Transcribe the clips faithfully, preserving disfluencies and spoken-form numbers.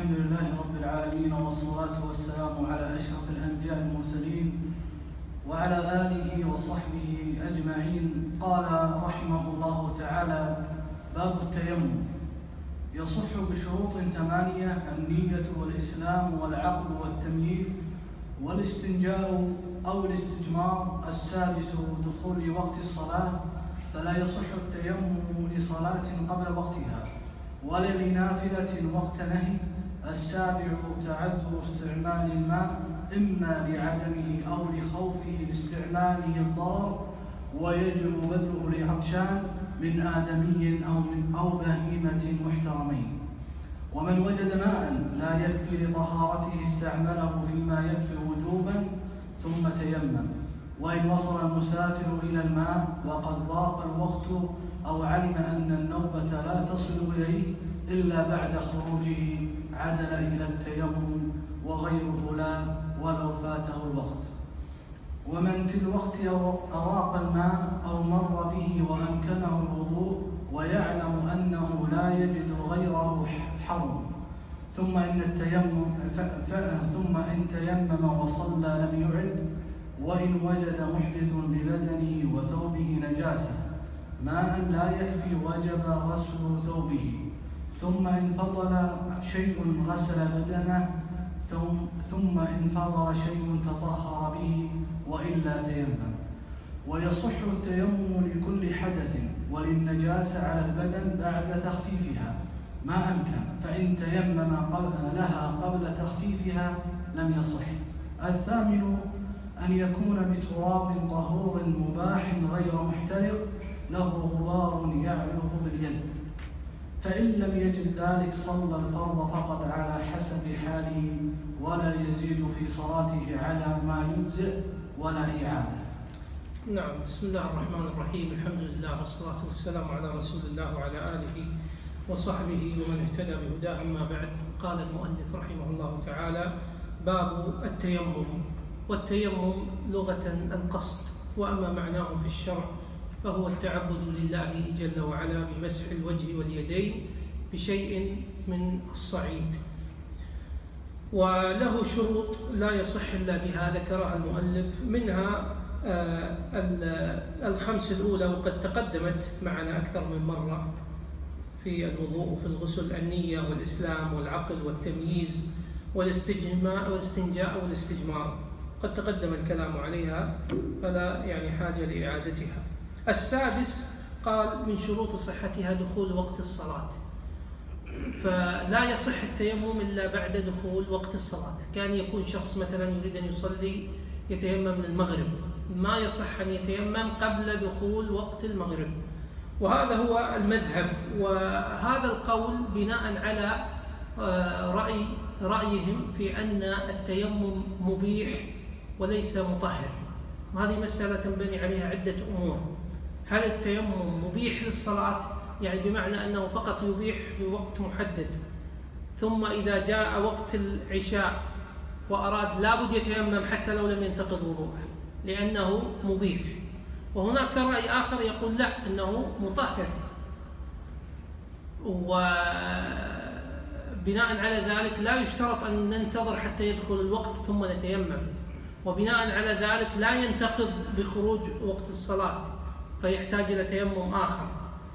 الحمد لله رب العالمين، والصلاة والسلام على أشرف الأنبياء المرسلين وعلى آله وصحبه أجمعين. قال رحمه الله تعالى: باب التيمم. يصح بشروط ثمانية: النية والإسلام والعقل والتمييز والاستنجاء أو الاستجمار. السادس: دخول وقت الصلاة، فلا يصح التيمم لصلاة قبل وقتها ولا لنافلة وقت نهي. السابع: تعذر استعمال الماء إما لعدمه أو لخوفه باستعماله الضرر، ويجب بذله لعطشان من آدمي أو من أو بهيمة محترمين. ومن وجد ماء لا يكفي لطهارته استعمله فيما يكفي وجوبا ثم تيمم. وإن وصل المسافر إلى الماء وقد ضاق الوقت أو علم أن النوبة لا تصل إليه إلا بعد خروجه عدل إلى التيمم، وغيره لا ولو فاته الوقت. ومن في الوقت أراق الماء أو مر به وأمكنه الوضوء ويعلم أنه لا يجد غيره حرم، ثم إن التيمم ثم إن تيمم وصلى لم يعد. وإن وجد محدث ببدنه وثوبه نجاسة ماء لا يكفي وجب غسل ثوبه، ثم إن فضل شيء غسل بدنه، ثم إن فضل شيء تطهر به، وإلا تيمم. ويصح التيمم لكل حدث وللنجاسة على البدن بعد تخفيفها ما أمكن، فإن تيمم لها قبل تخفيفها لم يصح. الثامن: أن يكون بتراب طهور مباح غير محترق له غبار يعلق باليد، فإن لم يجد ذلك صلى الفرض فقط على حسب حاله، ولا يزيد في صلاته على ما يجزئ ولا إعادة. نعم. بسم الله الرحمن الرحيم. الحمد لله والصلاة والسلام على رسول الله وعلى آله وصحبه ومن اهتدى بهداه. أما بعد، قال المؤلف رحمه الله تعالى: باب التيمم. والتيمم لغة القصد، وأما معناه في الشرع فهو التعبد لله جل وعلا بمسح الوجه واليدين بشيء من الصعيد، وله شروط لا يصح إلا بها ذكرها المؤلف، منها الخمس الأولى وقد تقدمت معنا أكثر من مرة في الوضوء وفي الغسل: النية والإسلام والعقل والتمييز والاستنجاء والاستجمار، قد تقدم الكلام عليها فلا يعني حاجة لإعادتها. السادس قال: من شروط صحتها دخول وقت الصلاة، فلا يصح التيمم إلا بعد دخول وقت الصلاة. كان يكون شخص مثلا يريد أن يصلي يتيمم للمغرب، ما يصح أن يتيمم قبل دخول وقت المغرب، وهذا هو المذهب. وهذا القول بناء على رأي رأيهم في أن التيمم مبيح وليس مطهر، وهذه مسألة تنبني عليها عدة أمور. هل التيمم مبيح للصلاة؟ يعني بمعنى أنه فقط يبيح بوقت محدد، ثم إذا جاء وقت العشاء وأراد لابد يتيمم حتى لو لم ينتقض وضوءه لأنه مبيح. وهناك رأي آخر يقول لا، أنه مطهر، وبناء على ذلك لا يشترط أن ننتظر حتى يدخل الوقت ثم نتيمم، وبناء على ذلك لا ينتقض بخروج وقت الصلاة فيحتاج إلى تيمم آخر.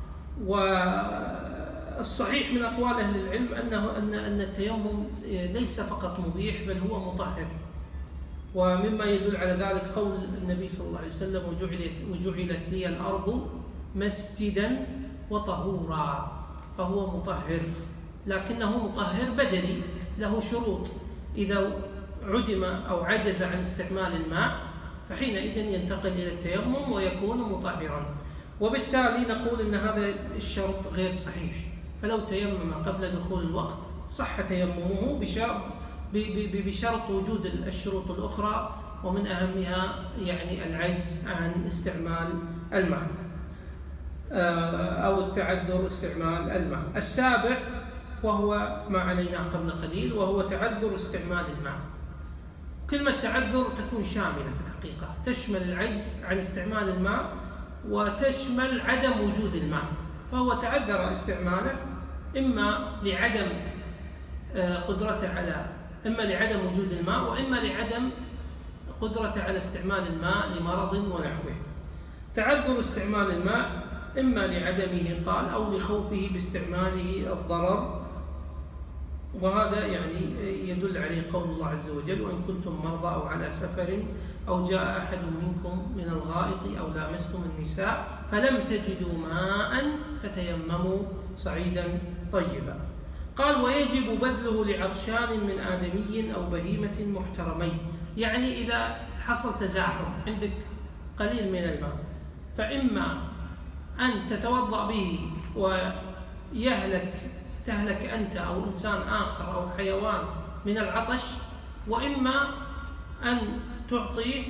والصحيح من أقوال أهل العلم أنه أن أن التيمم ليس فقط مبيح بل هو مطهر، ومما يدل على ذلك قول النبي صلى الله عليه وسلم: وجعلت, وجعلت لي الأرض مسجدا وطهورا، فهو مطهر، لكنه مطهر بدني له شروط. إذا عدم أو عجز عن استعمال الماء فحينئذ ينتقل إلى التيمم ويكون مطهرا، وبالتالي نقول أن هذا الشرط غير صحيح. فلو تيمم قبل دخول الوقت صح تيممه بشرط وجود الشروط الأخرى، ومن أهمها يعني العجز عن استعمال الماء أو التعذر استعمال الماء. السابع وهو ما علينا قبل قليل، وهو تعذر استعمال الماء. كلمة تعذر تكون شاملة في الحقيقة، تشمل العجز عن استعمال الماء وتشمل عدم وجود الماء. فهو تعذر استعماله إما لعدم قدرته على إما لعدم وجود الماء وإما لعدم قدرته على استعمال الماء لمرض ونحوه. تعذر استعمال الماء إما لعدمه قال أو لخوفه باستعماله الضرر، وهذا يعني يدل عليه قول الله عز وجل: وإن كنتم مرضى أو على سفر أو جاء أحد منكم من الغائط أو لامستم النساء فلم تجدوا ماء فتيمموا صعيدا طيبا. قال: ويجب بذله لعطشان من آدمي أو بهيمة محترمين. يعني إذا حصل تزاحم عندك قليل من الماء فإما أن تتوضأ به ويهلك تهلك أنت أو إنسان آخر أو حيوان من العطش، وإما أن تعطيه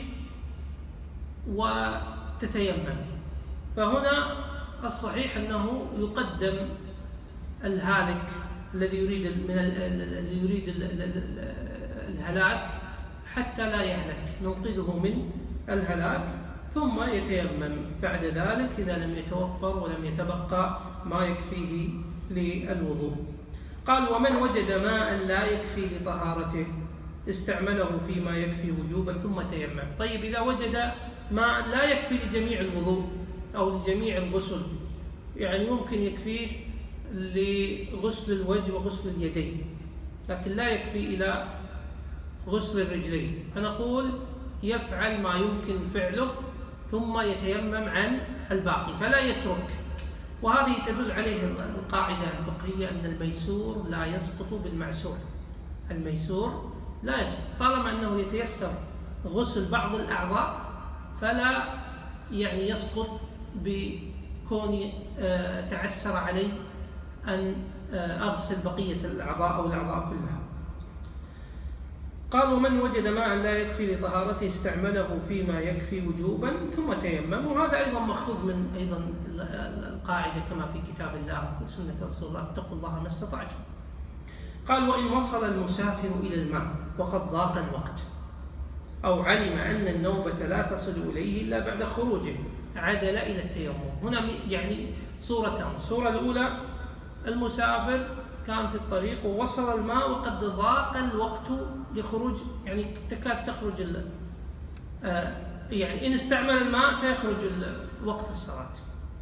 وتتيمم. فهنا الصحيح أنه يقدم الهالك الذي يريد من الذي يريد الهلاك حتى لا يهلك، ننقذه من الهلاك ثم يتيمم بعد ذلك إذا لم يتوفر ولم يتبقى ما يكفيه للوضوء. قال: ومن وجد ماء لا يكفي لطهارته استعمله فيما يكفي وجوبا ثم تيمم. طيب إذا وجد ماء لا يكفي لجميع الوضوء أو لجميع الغسل، يعني يمكن يكفيه لغسل الوجه وغسل اليدين لكن لا يكفي إلى غسل الرجلين، فنقول يفعل ما يمكن فعله ثم يتيمم عن الباقي فلا يترك. وهذه تدل عليه القاعدة الفقهية أن الميسور لا يسقط بالمعسور. الميسور لا يسقط طالما أنه يتيسر غسل بعض الأعضاء فلا يعني يسقط بكون تعسر علي أن أغسل بقية الأعضاء أو الأعضاء كلها. قال: ومن وجد ماء لا يكفي لطهارته استعمله فيما يكفي وجوبا ثم تيمم. وهذا أيضا مأخوذ من أيضا القاعدة كما في كتاب الله وسنة رسول الله: اتقوا الله ما استطعتم. قال: وإن وصل المسافر إلى الماء وقد ضاق الوقت أو علم أن النوبة لا تصل إليه إلا بعد خروجه عدل إلى التيمم. هنا يعني صورتان: الصورة الأولى المسافر كان في الطريق ووصل الماء وقد ضاق الوقت لخروج، يعني تكاد تخرج آه يعني إن استعمل الماء سيخرج وقت الصلاة،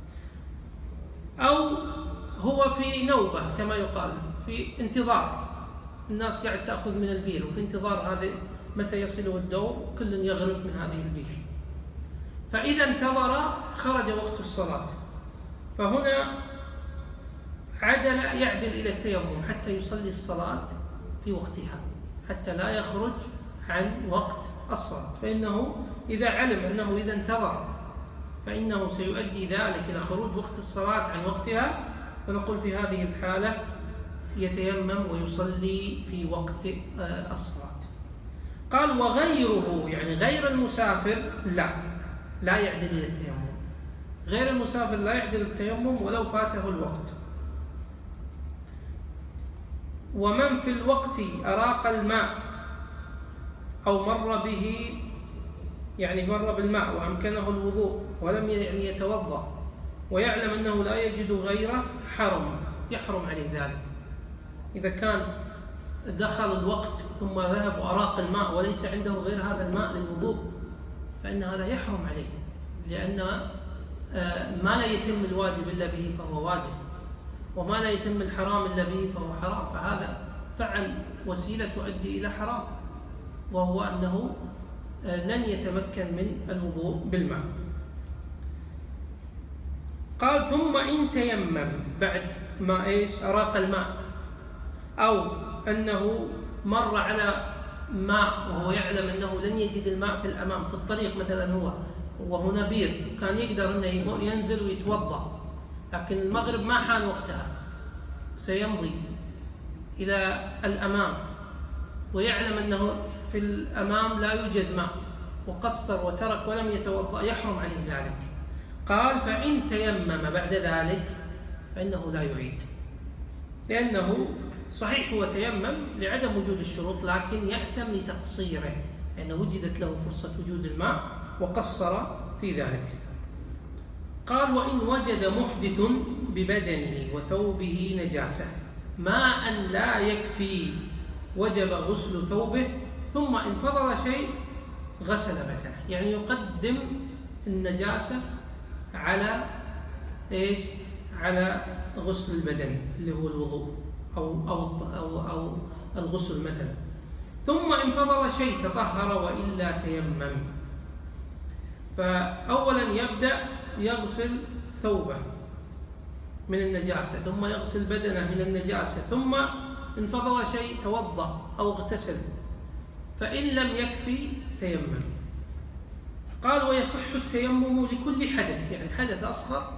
أو هو في نوبة كما يقال في انتظار، الناس قاعد تأخذ من البير وفي انتظار هذا متى يصله الدور كل يغرف من هذه البير، فإذا انتظر خرج وقت الصلاة، فهنا عدل يعدل إلى التيمم حتى يصلي الصلاة في وقتها حتى لا يخرج عن وقت الصلاة. فإنه إذا علم أنه إذا انتظر فإنه سيؤدي ذلك إلى خروج وقت الصلاة عن وقتها، فنقول في هذه الحالة يتيمم ويصلي في وقت الصلاة. قال: وغيره يعني غير المسافر لا لا يعدل إلى التيمم. غير المسافر لا يعدل التيمم ولو فاته الوقت. ومن في الوقت أراق الماء أو مر به يعني مر بالماء وأمكنه الوضوء ولم يعني يتوضأ ويعلم أنه لا يجد غيره حرم يحرم عليه ذلك. إذا كان دخل الوقت ثم ذهب وأراق الماء وليس عنده غير هذا الماء للوضوء فإن هذا يحرم عليه، لأن ما لا يتم الواجب إلا به فهو واجب، وما لا يتم الحرام إلا به فهو حرام، فهذا فعل وسيلة تؤدي إلى حرام، وهو أنه لن يتمكن من الوضوء بالماء. قال: ثم إن تيمم بعد ما إيش أراق الماء، أو أنه مر على ماء وهو يعلم أنه لن يجد الماء في الأمام في الطريق مثلا، هو وهنا بير كان يقدر أنه ينزل ويتوضأ، لكن المغرب ما حان وقتها سيمضي إلى الأمام ويعلم أنه في الأمام لا يوجد ماء وقصر وترك ولم يتوضأ يحرم عليه ذلك. قال: فإن تيمم بعد ذلك فإنه لا يعيد، لأنه صحيح هو تيمم لعدم وجود الشروط لكن يأثم لتقصيره، لأنه وجدت له فرصة وجود الماء وقصر في ذلك. قال: وإن وجد محدث ببدنه وثوبه نجاسة، ماء لا يكفي وجب غسل ثوبه، ثم إن فضل شيء غسل بدنه. يعني يقدم النجاسة على إيش؟ على غسل البدن اللي هو الوضوء أو أو أو, أو الغسل مثلا. ثم إن فضل شيء تطهر وإلا تيمم. فأولا يبدأ يغسل ثوبه من النجاسة، ثم يغسل بدنه من النجاسة، ثم إن فضل شيء توضأ أو اغتسل، فإن لم يكفي تيمم. قال ويصح التيمم لكل حدث، يعني حدث أصغر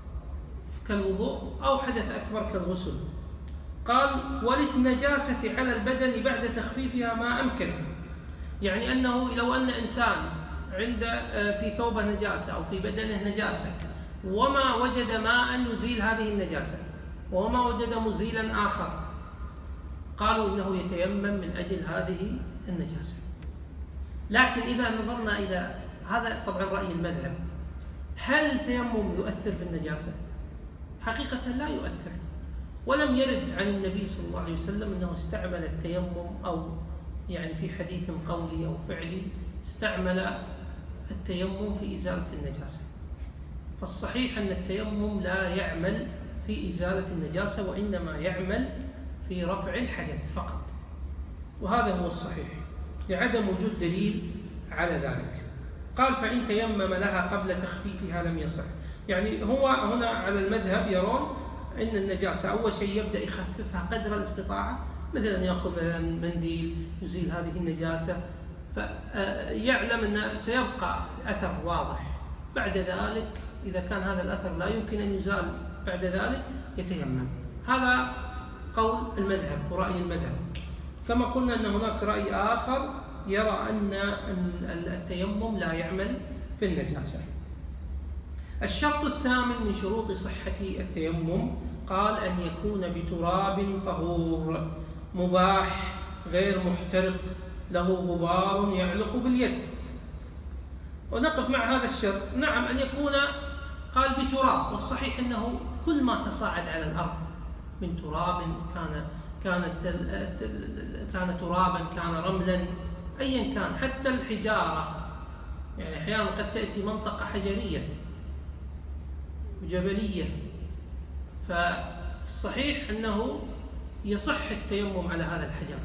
كالوضوء أو حدث أكبر كالغسل. قال وللنجاسة على البدن بعد تخفيفها ما أمكن، يعني أنه لو أن إنسان عند في ثوبه نجاسة أو في بدنه نجاسة وما وجد ماء يزيل هذه النجاسة وما وجد مزيلا آخر، قالوا إنه يتيمم من أجل هذه النجاسة. لكن إذا نظرنا إلى هذا، طبعا رأي المذهب، هل التيمم يؤثر في النجاسة؟ حقيقة لا يؤثر، ولم يرد عن النبي صلى الله عليه وسلم أنه استعمل التيمم، أو يعني في حديث قولي أو فعلي استعمل التيمم في إزالة النجاسة. فالصحيح أن التيمم لا يعمل في إزالة النجاسة، وإنما يعمل في رفع الحدث فقط، وهذا هو الصحيح لعدم وجود دليل على ذلك. قال فإن تيمم لها قبل تخفيفها لم يصح. يعني هو هنا على المذهب يرون أن النجاسة أول شيء يبدأ يخففها قدر الاستطاعة، مثلا يأخذ مثلا منديل يزيل هذه النجاسة، فيعلم أن سيبقى أثر واضح. بعد ذلك إذا كان هذا الأثر لا يمكن أن يزال بعد ذلك يتيمم. هذا قول المذهب ورأي المذهب. كما قلنا أن هناك رأي آخر يرى أن التيمم لا يعمل في النجاسة. الشرط الثامن من شروط صحة التيمم قال أن يكون بتراب طهور مباح غير محترق له غبار يعلق باليد. ونقف مع هذا الشرط. نعم أن يكون قال بتراب، والصحيح أنه كل ما تصاعد على الأرض من تراب، كان كانت كان ترابا كان رملا أيا كان، حتى الحجارة، يعني أحيانا قد تأتي منطقة حجرية جبلية، فالصحيح أنه يصح التيمم على هذا الحجر،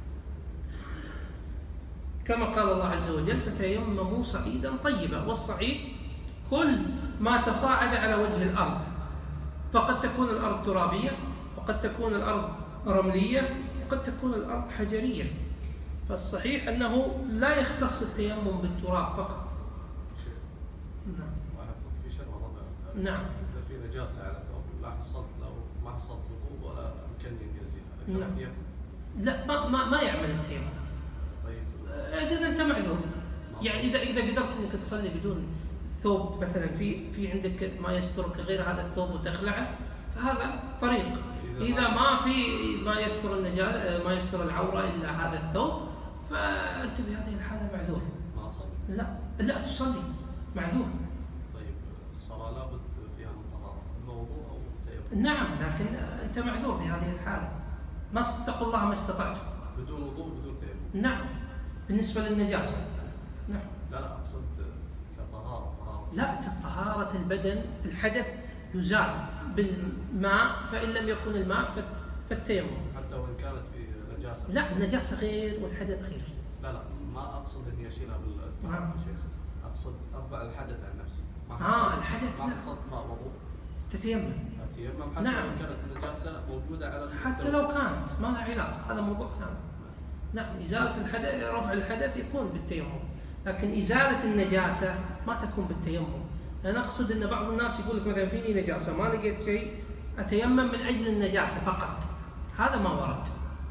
كما قال الله عز وجل فتيمموا صعيدا طيبا. والصعيد كل ما تصاعد على وجه الأرض، فقد تكون الأرض ترابية، وقد تكون الأرض رملية، وقد تكون الأرض حجرية. فالصحيح أنه لا يختص التيمم بالتراب فقط. نعم. نعم. إذا في نجاسة على ثوب لا حصلت له ما حصلت وضوء ولا أمكنني يزيلها. نعم. لا ما ما ما يعمل التيمم. طيب. إذا أنت معذور. يعني إذا إذا قدرت إنك تصلي بدون ثوب مثلا، في في عندك ما يسترك غير هذا الثوب وتخلعه، فهذا طريق. إذا ما في ما يستر النجاسة ما يستر العورة إلا هذا الثوب، فأنت بهذه الحالة معذور. ما أصلي. لا لا تصلي معذور. طيب الصلاة لابد فيها من طهارة، الموضوع أو التيمم. نعم، لكن أنت معذور في هذه الحالة. ما اتقوا الله ما استطعتم. بدون وضوء بدون تيمم. نعم بالنسبة للنجاسة. نعم. لا لا أقصد كطهارة. طهارة. لا، طهارة البدن الحدث يزال بالماء، فإن لم يكن الماء فالتيمم. حتى وإن كانت في نجاسة. لا، النجاسة غير والحدث غير. لا لا ما أقصد إني أشيلها بالطهارة آه. شيخ. أقصد أرفع الحدث عن نفسي. ما آه الحدث ما لا. حصلت ما وضوء. تتيمم. أتيمم حتى نعم. وإن كانت النجاسة موجودة على. حتى لو كانت ما لها علاقة، هذا موضوع ثاني. نعم، إزالة الحدث رفع الحدث يكون بالتيمم، لكن إزالة النجاسة ما تكون بالتيمم. أنا أقصد أن بعض الناس يقول لك مثلا فيني نجاسة ما لقيت شيء أتيمم من أجل النجاسة فقط، هذا ما ورد.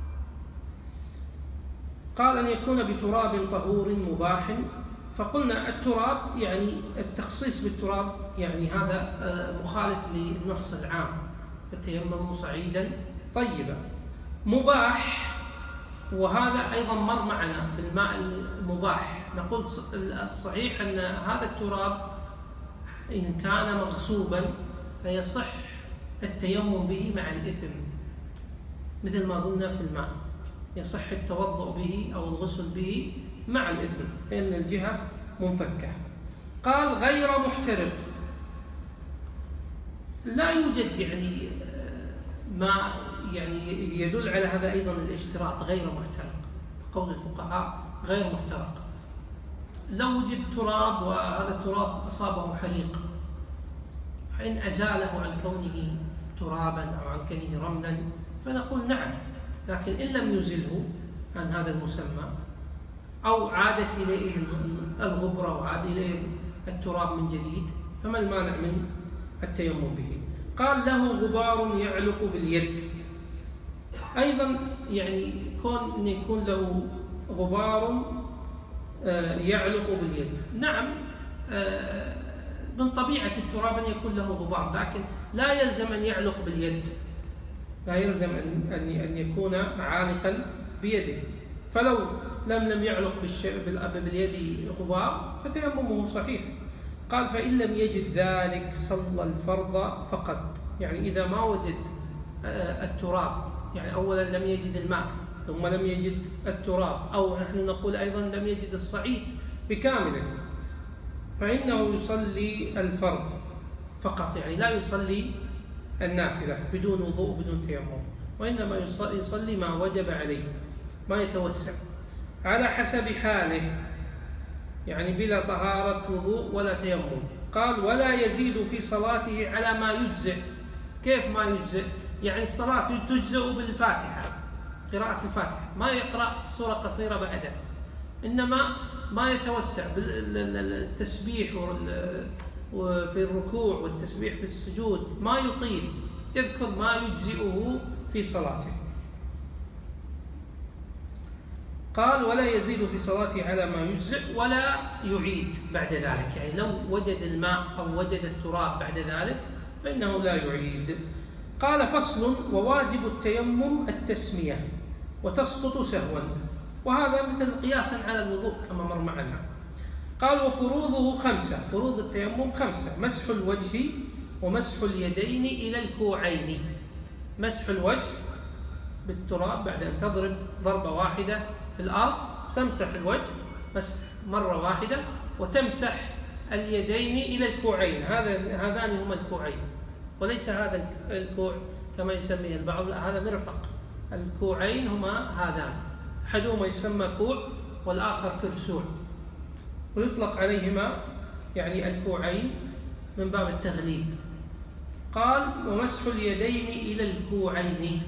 قال أن يكون بتراب طهور مباح. فقلنا التراب يعني التخصيص بالتراب يعني هذا مخالف للنص العام، فتيمموا صعيدا طيبا. مباح، وهذا أيضا مر معنا بالماء المباح. نقول الصحيح أن هذا التراب إن كان مغصوبا فيصح التيمم به مع الإثم، مثل ما قلنا في الماء يصح التوضؤ به أو الغسل به مع الإثم لأن الجهة منفكة. قال غير محترق، لا يوجد يعني ما يعني يدل على هذا أيضا الاشتراط غير محترق. قول الفقهاء غير محترق، لو وجد تراب وهذا التراب أصابه حريق فإن أزاله عن كونه ترابا أو عن كونه رملا فنقول نعم، لكن إن لم يزله عن هذا المسمى أو عادت إليه الغبرة وعاد إليه التراب من جديد فما المانع من التيمم به. قال له غبار يعلق باليد، أيضا يعني كون أن يكون له غبار يعلق باليد، نعم من طبيعة التراب أن يكون له غبار، لكن لا يلزم أن يعلق باليد، لا يلزم أن يكون عالقا بيده، فلو لم لم يعلق باليد غبار فتيممه صحيح. قال فإن لم يجد ذلك صلى الفرض فقط، يعني إذا ما وجد التراب، يعني أولا لم يجد الماء ثم لم يجد التراب، أو نحن نقول أيضا لم يجد الصعيد بكامله، فإنه يصلي الفرض فقط، يعني لا يصلي النافلة بدون وضوء بدون تيمم، وإنما يصلي ما وجب عليه، ما يتوسع على حسب حاله، يعني بلا طهارة وضوء ولا تيمم. قال ولا يزيد في صلاته على ما يجزئ. كيف ما يجزئ؟ يعني الصلاة تجزئ بالفاتحة، قراءة الفاتحة، ما يقرأ سورة قصيرة بعدها، إنما ما يتوسع بالتسبيح في الركوع والتسبيح في السجود، ما يطيل، يذكر ما يجزئه في صلاته. قال ولا يزيد في صلاته على ما يجزئ ولا يعيد بعد ذلك، يعني لو وجد الماء أو وجد التراب بعد ذلك فإنه لا يعيد. قال فصل وواجب التيمم التسمية وتسقط سهوا، وهذا مثل قياسا على الوضوء كما مر معنا. قال وفروضه خمسة، فروض التيمم خمسة: مسح الوجه ومسح اليدين إلى الكوعين. مسح الوجه بالتراب بعد أن تضرب ضربة واحدة في الأرض تمسح الوجه بس مرة واحدة، وتمسح اليدين إلى الكوعين، هذا هذان هما الكوعين، وليس هذا الكوع كما يسميه البعض، لا هذا مرفق. الكوعين هما هذان، أحدهما يسمى كوع والآخر كرسوع، ويطلق عليهما يعني الكوعين من باب التغليب. قال ومسح اليدين إلى الكوعين.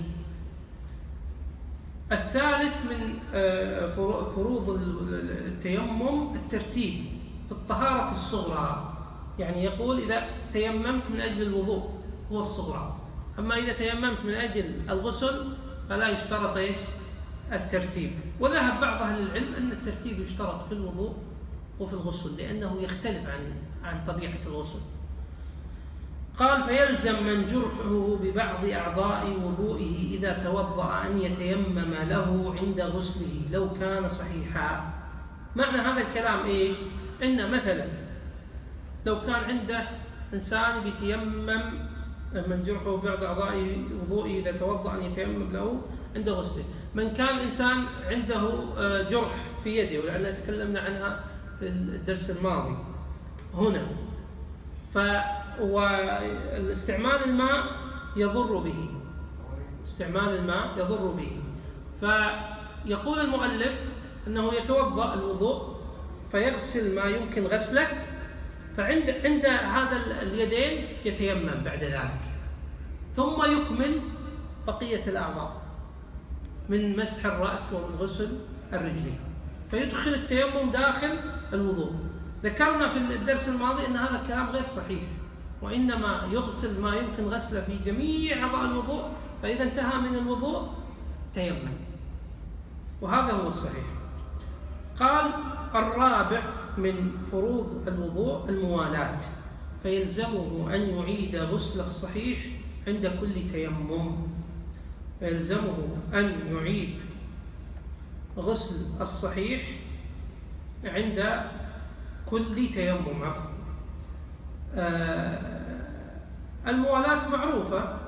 الثالث من فروض التيمم الترتيب في الطهارة الصغرى، يعني يقول إذا تيممت من أجل الوضوء هو الصغرى، أما إذا تيممت من أجل الغسل فلا يشترط إيش؟ الترتيب. وذهب بعض أهل العلم أن الترتيب يشترط في الوضوء وفي الغسل لأنه يختلف عن عن طبيعة الغسل. قال فيلزم من جرحه ببعض أعضاء وضوئه إذا توضأ أن يتيمم له عند غسله لو كان صحيحا. معنى هذا الكلام إيش؟ إن مثلا لو كان عنده إنسان بيتيمم من جرحه ببعض أعضاء وضوئه إذا توضأ أن يتيمم له عند غسله، من كان إنسان عنده جرح في يده ولعلنا تكلمنا عنها في الدرس الماضي هنا، ف واستعمال الماء يضر به، استعمال الماء يضر به، فيقول المؤلف أنه يتوضأ الوضوء فيغسل ما يمكن غسله، فعند عند هذا اليدين يتيمم بعد ذلك، ثم يكمل بقية الأعضاء من مسح الرأس ومن غسل الرجلين، فيدخل التيمم داخل الوضوء. ذكرنا في الدرس الماضي أن هذا الكلام غير صحيح، وإنما يغسل ما يمكن غسله في جميع أعضاء الوضوء، فإذا انتهى من الوضوء تيمم، وهذا هو الصحيح. قال الرابع من فروض الوضوء الموالاة، فيلزمه أن يعيد غسل الصحيح عند كل تيمم، فيلزمه أن يعيد غسل الصحيح عند كل تيمم. عفوا آه الموالاة معروفة،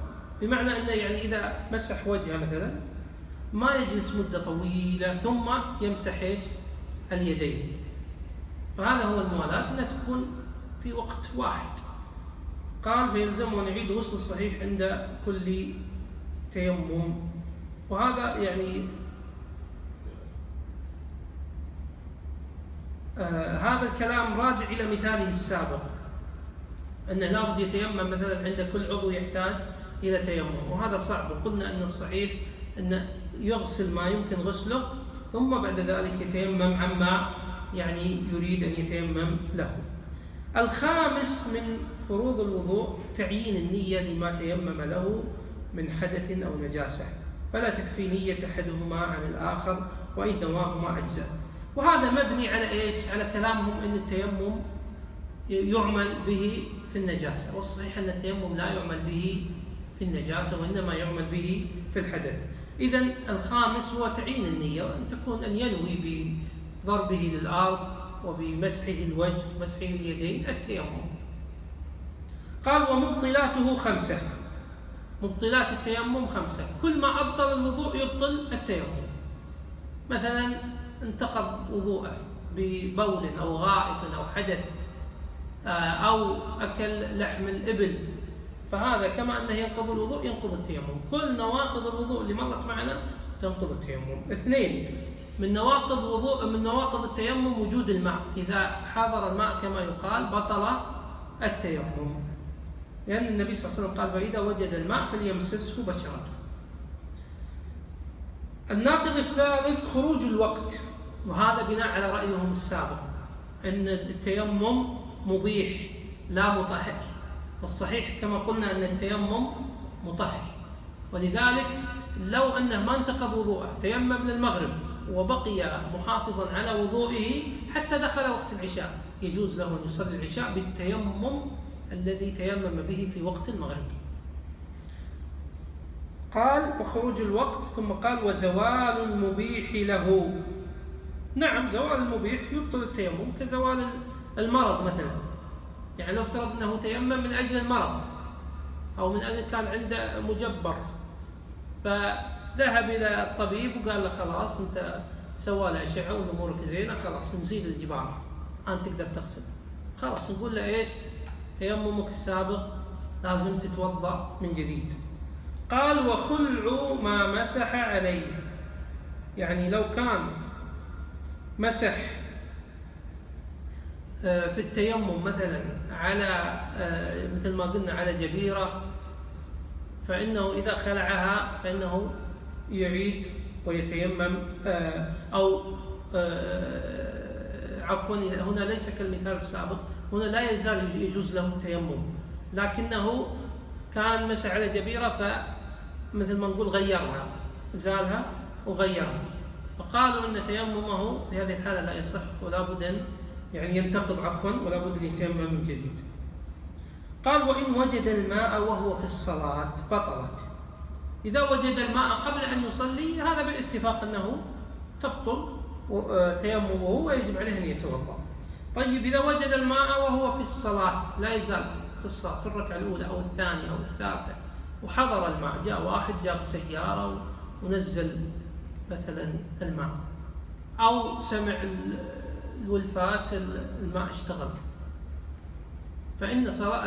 بمعنى أنه يعني إذا مسح وجهه مثلا ما يجلس مدة طويلة ثم يمسح إيش؟ اليدين. فهذا هو الموالاة، أنها تكون في وقت واحد. قال فيلزمه أن يعيد غسل الصحيح عند كل تيمم. وهذا يعني آه هذا الكلام راجع إلى مثاله السابق، أنه لا بد يتيمم مثلا عند كل عضو يحتاج إلى تيمم، وهذا صعب. وقلنا أن الصحيح أن يغسل ما يمكن غسله ثم بعد ذلك يتيمم عما يعني يريد أن يتيمم له. الخامس من فروض الوضوء تعيين النية لما تيمم له من حدث أو نجاسة، فلا تكفي نية أحدهما عن الآخر وإن نواهما أجزاء. وهذا مبني على إيش؟ على كلامهم أن التيمم يعمل به في النجاسة، والصحيح أن التيمم لا يعمل به في النجاسة وإنما يعمل به في الحدث. إذن الخامس هو تعيين النية، وأن تكون أن ينوي بضربه للأرض وبمسحه الوجه ومسحه اليدين التيمم. قال ومبطلاته خمسة. مبطلات التيمم خمسة، كل ما أبطل الوضوء يبطل التيمم. مثلا انتقض وضوءه ببول أو غائط أو حدث أو أكل لحم الإبل، فهذا كما أنه ينقض الوضوء ينقض التيمم. كل نواقض الوضوء اللي مرت معنا تنقض التيمم. اثنين من نواقض وضوء من نواقض التيمم وجود الماء، إذا حضر الماء كما يقال بطل التيمم، لأن النبي صلى الله عليه وسلم قال فإذا وجد الماء فليمسسه بشرته. الناقض الثالث خروج الوقت، وهذا بناء على رأيهم السابق أن التيمم مبيح لا مطهر، والصحيح كما قلنا أن التيمم مطهر. ولذلك لو أنه ما انتقض وضوءه تيمم للمغرب وبقي محافظا على وضوئه حتى دخل وقت العشاء يجوز له أن يصلي العشاء بالتيمم الذي تيمم به في وقت المغرب. قال وخروج الوقت، ثم قال وزوال المبيح له. نعم زوال المبيح يبطل التيمم كزوال المرض مثلا، يعني لو افترض أنه تيمم من أجل المرض أو من أجل كان عنده مجبر فذهب إلى الطبيب وقال له خلاص أنت سوى له أشعة وأمورك زينة خلاص نزيل الجبارة أنت تقدر تغسل، خلاص نقول له إيش؟ تيممك السابق لازم تتوضأ من جديد. قال وخلع ما مسح عليه، يعني لو كان مسح في التيمم مثلا على مثل ما قلنا على جبيرة، فإنه إذا خلعها فإنه يعيد ويتيمم، أو عفوا هنا ليس كالمثال السابق، هنا لا يزال يجوز له التيمم، لكنه كان مسح على جبيرة فمثل ما نقول غيرها، زالها وغيرها، فقالوا أن تيممه في هذه الحالة لا يصح ولا بد أن يعني ينتقض عفوا ولا بد أن يتيمم من جديد. قال وإن وجد الماء وهو في الصلاة بطلت. إذا وجد الماء قبل أن يصلي هذا بالاتفاق أنه تبطل تيممه ويجب عليه أن يتوضأ. طيب إذا وجد الماء وهو في الصلاة لا يزال في الصلاة في الركعة الأولى أو الثانية أو الثالثة وحضر الماء، جاء واحد جاب سيارة ونزل مثلا الماء أو سمع الولفات الماء اشتغل، فإن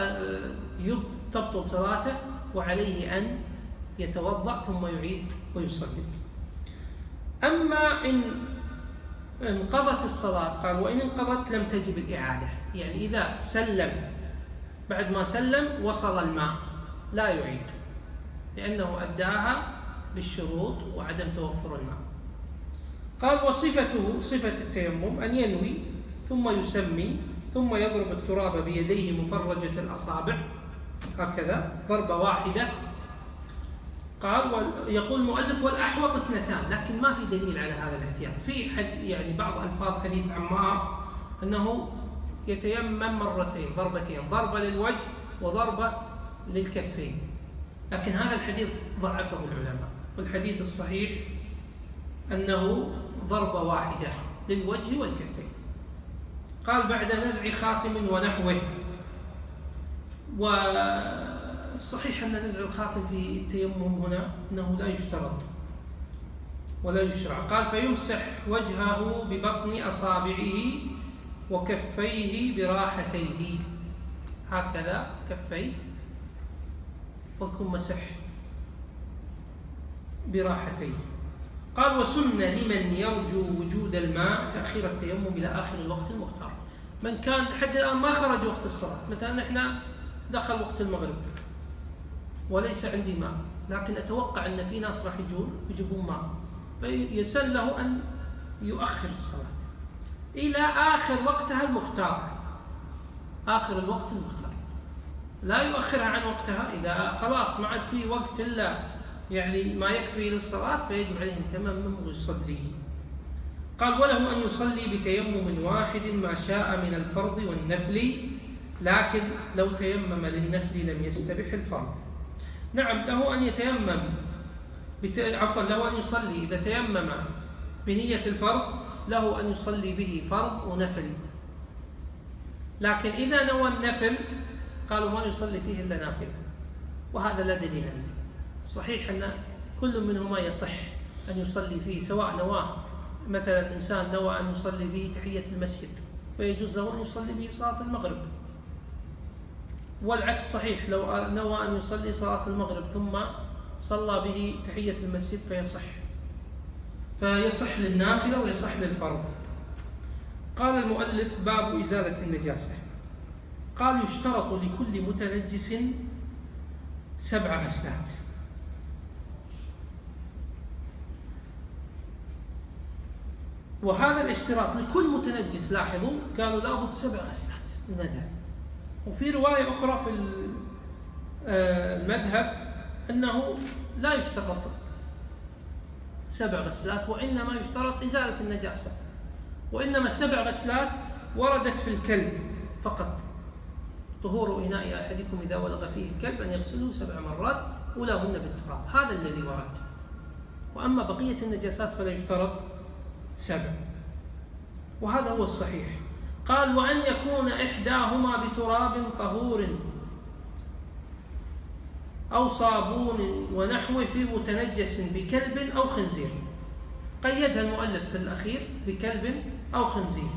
تبطل صلاته وعليه أن يتوضأ ثم يعيد ويصلي. أما إن انقضت الصلاة قال وإن انقضت لم تجب الإعادة، يعني إذا سلم بعد ما سلم وصل الماء لا يعيد لأنه أداها بالشروط وعدم توفر الماء. قال وصفته صفة التيمم أن ينوي ثم يسمي ثم يضرب التراب بيديه مفرجة الأصابع هكذا ضربة واحدة. قال يقول المؤلف والأحوط اثنتان، لكن ما في دليل على هذا الاحتياط. في حد يعني بعض ألفاظ حديث عمار أنه يتيمم مرتين ضربتين، ضربة للوجه وضربة للكفين، لكن هذا الحديث ضعفه العلماء، والحديث الصحيح أنه ضربة واحدة للوجه والكفين. قال بعد نزع خاتم ونحوه، الصحيح أن نزع الخاتم في التيمم هنا أنه لا يشترط ولا يشرع. قال فيمسح وجهه ببطن أصابعه وكفيه براحتيه، هكذا كفيه ويكون مسح براحتيه. قال وسن لمن يرجو وجود الماء تأخير التيمم إلى آخر الوقت المختار. من كان لحد الآن ما خرج وقت الصلاة، مثلا إحنا دخل وقت المغرب وليس عندي ماء، لكن أتوقع أن في ناس راح يجون يجيبون ماء، فيسن له أن يؤخر الصلاة إلى آخر وقتها المختار، آخر الوقت المختار، لا يؤخرها عن وقتها. إذا خلاص ما عاد في وقت إلا يعني ما يكفي للصلاة فيجب عليه أن يتيمم ويصلي. قال وله أن يصلي بتيمم واحد ما شاء من الفرض والنفل، لكن لو تيمم للنفل لم يستبح الفرض. نعم له أن يتيمم بت... عفوا له أن يصلي إذا تيمم بنية الفرض له أن يصلي به فرض ونفل، لكن إذا نوى النفل قالوا ما يصلي فيه إلا نافل، وهذا لا دليل عنه. الصحيح أن كل منهما يصح أن يصلي فيه، سواء نواه مثلا إنسان نوى أن يصلي به تحية المسجد فيجوز له أن يصلي به صلاة المغرب، والعكس صحيح، لو نوى أن يصلي صلاة المغرب ثم صلى به تحية المسجد فيصح، فيصح للنافلة ويصح للفرض. قال المؤلف باب إزالة النجاسة. قال يشترط لكل متنجس سبع غسلات. وهذا الاشتراط لكل متنجس لاحظوا قالوا لابد سبع غسلات المذهب. وفي رواية أخرى في المذهب أنه لا يشترط سبع غسلات، وإنما يشترط إزالة النجاسة، وإنما السبع غسلات وردت في الكلب فقط، طهور إناء أحدكم إذا ولغ فيه الكلب أن يغسله سبع مرات أولاهن بالتراب، هذا الذي ورد. وأما بقية النجاسات فلا يشترط سبع، وهذا هو الصحيح. قال وأن يكون إحداهما بتراب طهور أو صابون ونحوه في متنجس بكلب أو خنزير. قيدها المؤلف في الأخير بكلب أو خنزير.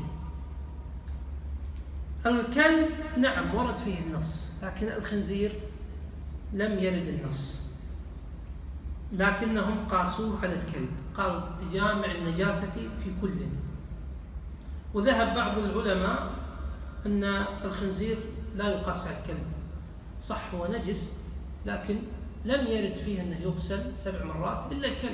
الكلب نعم ورد فيه النص، لكن الخنزير لم يرد النص، لكنهم قاسوه على الكلب، قالوا بجامع النجاسة في كل. وذهب بعض العلماء أن الخنزير لا يقاس على الكلب، صح هو نجس لكن لم يرد فيه أنه يغسل سبع مرات إلا الكلب،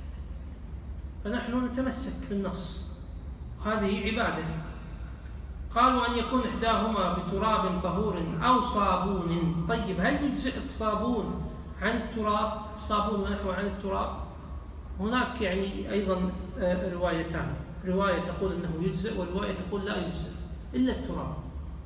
فنحن نتمسك بالنص، هذه عبادة. قالوا أن يكون إحداهما بتراب طهور أو صابون. طيب هل يجزئ الصابون عن التراب؟ الصابون ونحوه عن التراب؟ هناك يعني أيضا روايتان، رواية تقول أنه يجزئ ورواية تقول لا يجزئ إلا التراب.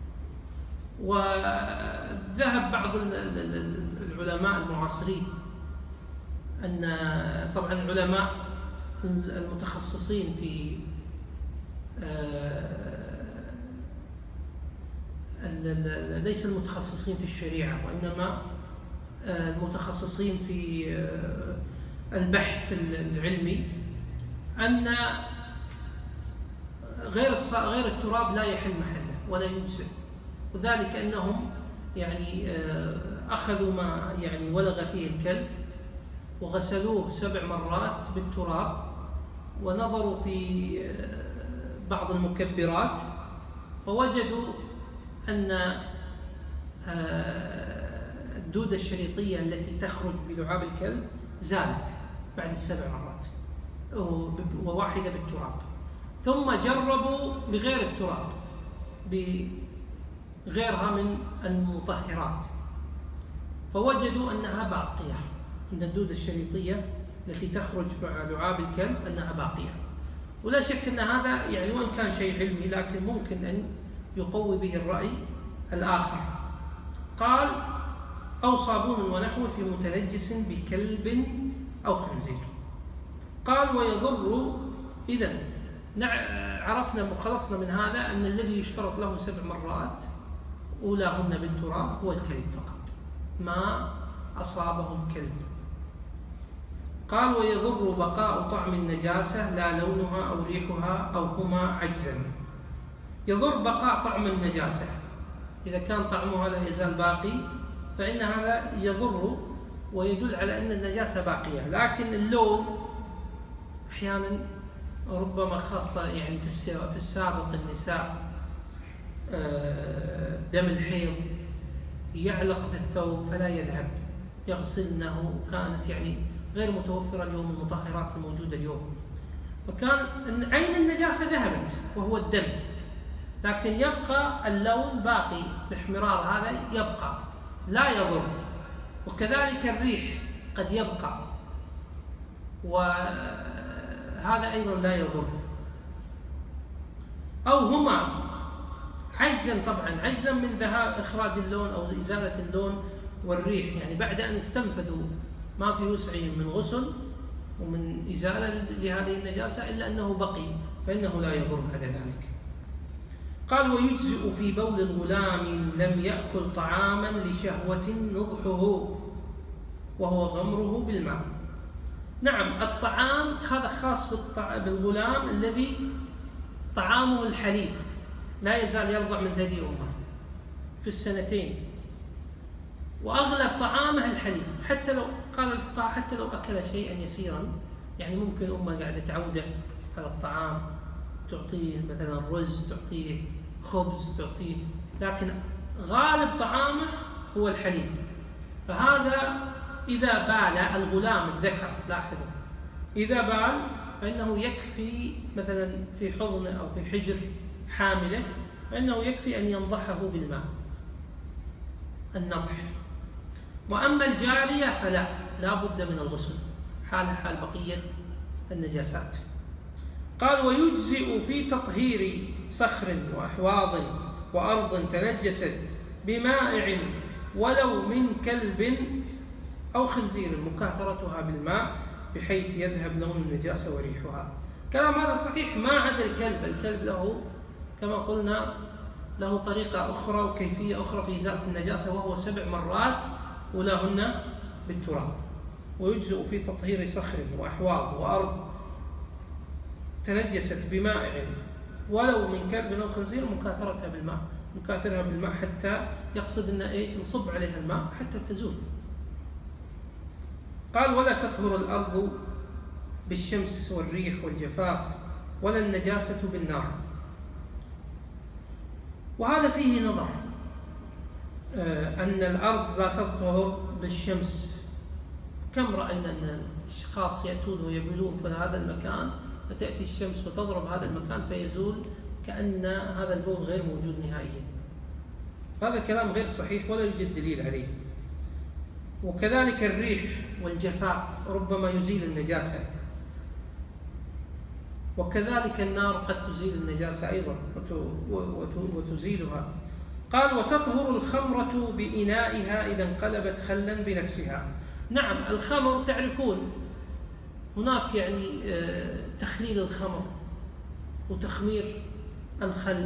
وذهب بعض العلماء المعاصرين أن طبعا العلماء المتخصصين في ليس المتخصصين في الشريعة وإنما المتخصصين في البحث العلمي أن غير غير التراب لا يحل محله ولا يجزئ، وذلك أنهم يعني أخذوا ما يعني ولغ فيه الكلب وغسلوه سبع مرات بالتراب، ونظروا في بعض المكبرات فوجدوا أن الدودة الشريطية التي تخرج بلعاب الكلب زالت بعد السبع مرات وواحدة بالتراب. ثم جربوا بغير التراب بغيرها من المطهرات فوجدوا أنها باقية، أن الدودة الشريطية التي تخرج مع لعاب الكلب أنها باقية. ولا شك أن هذا يعني وإن كان شيء علمي لكن ممكن أن يقوي به الرأي الآخر. قال أو صابون ونحوه في متنجس بكلب أو خنزير. قال ويضر. إذن عرفنا وخلصنا من هذا أن الذي يشترط له سبع مرات أولاهن بالتراب هو الكلب فقط، ما أصابه الكلب. قال ويضر بقاء طعم النجاسة لا لونها أو ريحها أو هما عجزا. يضر بقاء طعم النجاسة، إذا كان طعمها لا يزال باقي فإن هذا يضر ويدل على أن النجاسة باقية. لكن اللون أحيانا ربما خاصة يعني في السابق النساء دم الحيض يعلق في الثوب فلا يذهب، يغسلنه، كانت يعني غير متوفرة اليوم المطهرات الموجودة اليوم، فكان عين النجاسة ذهبت وهو الدم، لكن يبقى اللون باقي، الاحمرار هذا يبقى لا يضر. وكذلك الريح قد يبقى وهذا أيضا لا يضر. أو هما عجزا، طبعا عجزا من ذهاب إخراج اللون أو إزالة اللون والريح، يعني بعد أن استنفذوا ما في وسعهم من غسل ومن إزالة لهذه النجاسة إلا أنه بقي فإنه لا يضر بعد ذلك. قال ويجزئ في بول الغلام لم يأكل طعاما لشهوة نضحه وهو غمره بالماء. نعم، الطعام هذا خاص بالغلام الذي طعامه الحليب، لا يزال يرضع من ثدي أمه في السنتين، وأغلب طعامه الحليب، حتى لو قال الفقهاء حتى لو أكل شيئا يسيرا، يعني ممكن أمه قاعدة تعوده على الطعام، تعطيه مثلا رز، تعطيه خبز، تعطيه، لكن غالب طعامه هو الحليب. فهذا إذا بال الغلام الذكر، لاحظوا، إذا بال فإنه يكفي مثلا في حضن أو في حجر حاملة، فإنه يكفي أن ينضحه بالماء النضح. وأما الجارية فلا، لا بد من الغسل حالها حال بقية النجاسات. قال ويجزئ في تطهير صخر وأحواض وأرض تنجست بمائع ولو من كلب أو خنزير مكاثرتها بالماء بحيث يذهب لون النجاسة وريحها. كلام هذا صحيح ما عدا الكلب. الكلب له كما قلنا له طريقة أخرى وكيفية أخرى في إزالة النجاسة، وهو سبع مرات أولاهن بالتراب. ويجزئ في تطهير صخر وأحواض وأرض تنجست بمائع ولو من كلب أو خنزير مكاثرتها بالماء، مكاثرها بالماء حتى يقصد أن إيش نصب عليها الماء حتى تزول. قال ولا تطهر الأرض بالشمس والريح والجفاف ولا النجاسة بالنار. وهذا فيه نظر، أن الأرض لا تطهر بالشمس. كم رأينا أن الأشخاص يأتون ويبلون في هذا المكان فتأتي الشمس وتضرب هذا المكان فيزول كأن هذا البول غير موجود نهائيا. هذا كلام غير صحيح ولا يوجد دليل عليه. وكذلك الريح والجفاف ربما يزيل النجاسة، وكذلك النار قد تزيل النجاسة أيضا وتزيلها. قال وتطهر الخمرة بإنائها إذا انقلبت خلا بنفسها. نعم، الخمر تعرفون هناك يعني تخليل الخمر وتخمير الخل،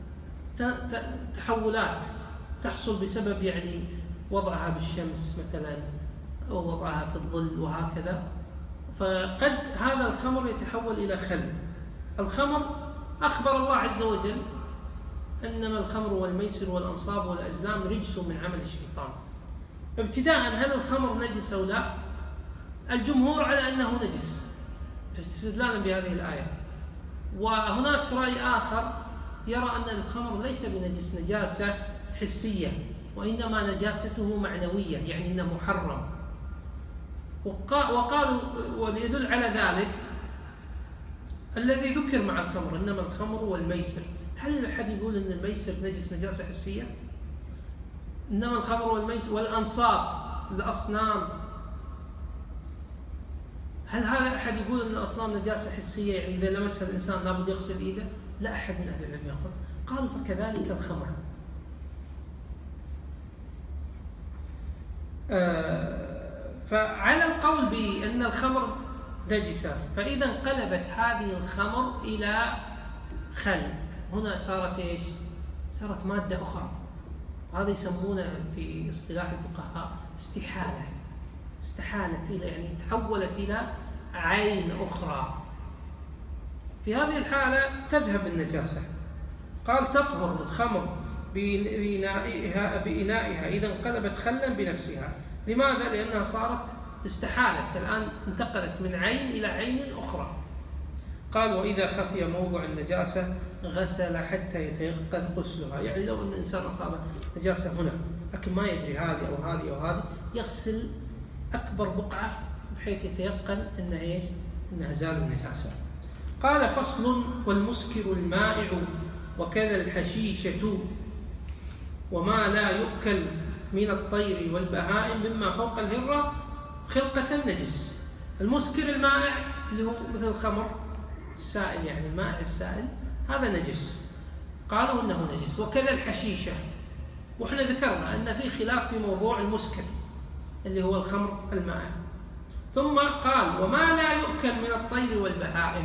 تحولات تحصل بسبب يعني وضعها بالشمس مثلا أو وضعها في الظل وهكذا، فقد هذا الخمر يتحول إلى خل. الخمر أخبر الله عز وجل إنما الخمر والميسر والأنصاب والأزلام رجس من عمل الشيطان. ابتداء هل الخمر نجس أو لا؟ الجمهور على أنه نجس استدلالا بهذه الآية. وهناك رأي آخر يرى أن الخمر ليس بنجس نجاسة حسية، وإنما نجاسته معنوية، يعني إنه محرم. وقالوا وليدل على ذلك الذي ذكر مع الخمر إنما الخمر والميسر. هل أحد يقول أن الميسر نجس نجاسة حسية؟ إنما الخمر والميسر والأنصاب الأصنام، هل هذا أحد يقول أن الأصنام نجاسة حسية، يعني إذا لمس الإنسان لابد يغسل إيده؟ لا أحد من أهل العلم يقول. قالوا فكذلك الخمر. آه فعلى القول بأن الخمر نجسة، فإذا انقلبت هذه الخمر إلى خل، هنا صارت إيش؟ صارت مادة أخرى هذا يسمونه في اصطلاح الفقهاء استحالة، استحالت إلى يعني تحولت إلى عين أخرى. في هذه الحالة تذهب النجاسة. قال تطهر الخمر بإنائها, بإنائها إذا انقلبت خلا بنفسها. لماذا؟ لأنها صارت استحالت، الآن انتقلت من عين إلى عين أخرى. قال وإذا خفي موضع النجاسة غسل حتى يتيقن غسلها. يعني لو أن الإنسان أصاب نجاسة هنا لكن ما يدري هذه أو هذه أو هذه، يغسل أكبر بقعة بحيث يتيقن أنها إيش؟ أنها زال النجاسة. قال فصل والمسكر المائع وكذا الحشيشة وما لا يؤكل من الطير والبهائم مما فوق الهرة خلقة نجس. المسكر المائع اللي هو مثل الخمر السائل، يعني المائع السائل، هذا نجس، قالوا انه نجس. وكذا الحشيشة، وإحنا ذكرنا أن في خلاف في موضوع المسكر اللي هو الخمر المائع. ثم قال وما لا يؤكل من الطير والبهائم.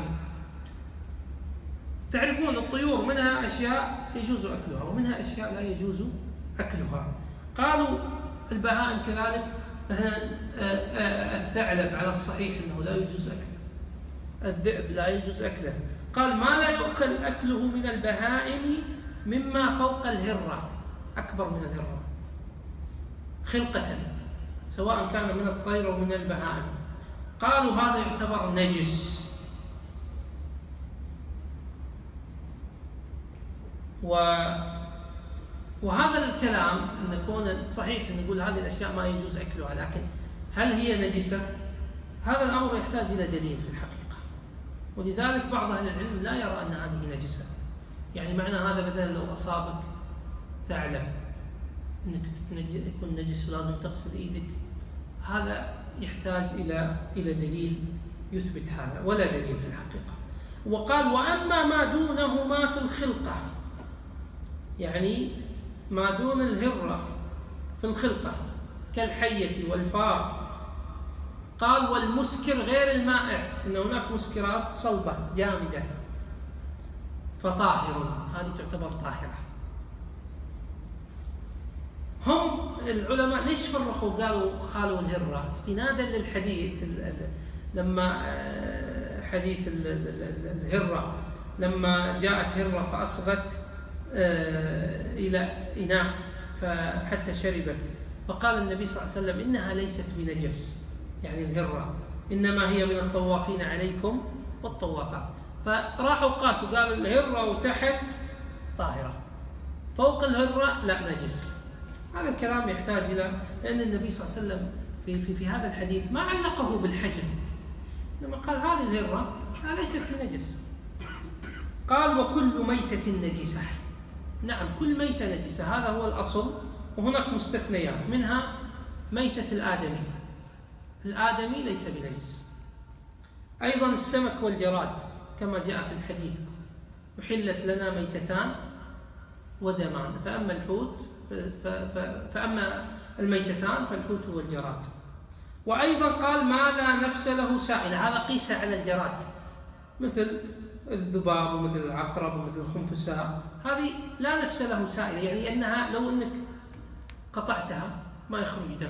تعرفون الطيور منها أشياء يجوز أكلها ومنها أشياء لا يجوز أكلها. قالوا البهائم كذلك، مثلا الثعلب على الصحيح أنه لا يجوز أكله، الذئب لا يجوز أكله. قال ما لا يؤكل أكله من البهائم مما فوق الهرة، أكبر من الهرة خلقة، سواء كان من الطير أو من البهائم. قالوا هذا يعتبر نجس. و... وهذا الكلام أن يكون صحيح أن نقول هذه الأشياء ما يجوز أكلها، لكن هل هي نجسة؟ هذا الأمر يحتاج إلى دليل في الحقيقة، ولذلك بعض أهل العلم لا يرى أن هذه نجسة. يعني معنى هذا مثلا لو أصابك ثعلب أنك يكون نجس ولازم تغسل إيدك، هذا يحتاج إلى إلى دليل يثبت هذا، ولا دليل في الحقيقة. وقال وأما ما دونهما في الخلقة، يعني ما دون الهرة في الخلقة كالحية والفار. قال والمسكر غير المائع، إن هناك مسكرات صلبة جامدة فطاهر، هذه تعتبر طاهرة. هم العلماء ليش فرقوا قالوا خالوا الهرة؟ استنادا للحديث لما حديث الهرة لما جاءت هرة فأصغت إلى إناء فحتى شربت، فقال النبي صلى الله عليه وسلم إنها ليست بنجس، يعني الهرة إنما هي من الطوافين عليكم والطوافات. فراحوا قاسوا قالوا الهرة وتحت طاهرة، فوق الهرة لا نجس. هذا الكلام يحتاج إلى، لأن النبي صلى الله عليه وسلم في, في, في هذا الحديث ما علقه بالحجم، لما قال هذه الهرة ليست بنجس. قال وكل ميتة نجسة. نعم كل ميتة نجسة، هذا هو الأصل، وهناك مستثنيات، منها ميتة الآدمي، الآدمي ليس بنجس. أيضا السمك والجراد كما جاء في الحديث أحلت لنا ميتتان ودمان، فأما الحوت فأما الميتتان فالحوت هو الجراد. وأيضا قال ما لا نفس له سائلة، هذا قيس على الجراد، مثل الذباب ومثل العقرب ومثل الخنفساء، هذه لا نفس له سائلة، يعني أنها لو أنك قطعتها ما يخرج دم،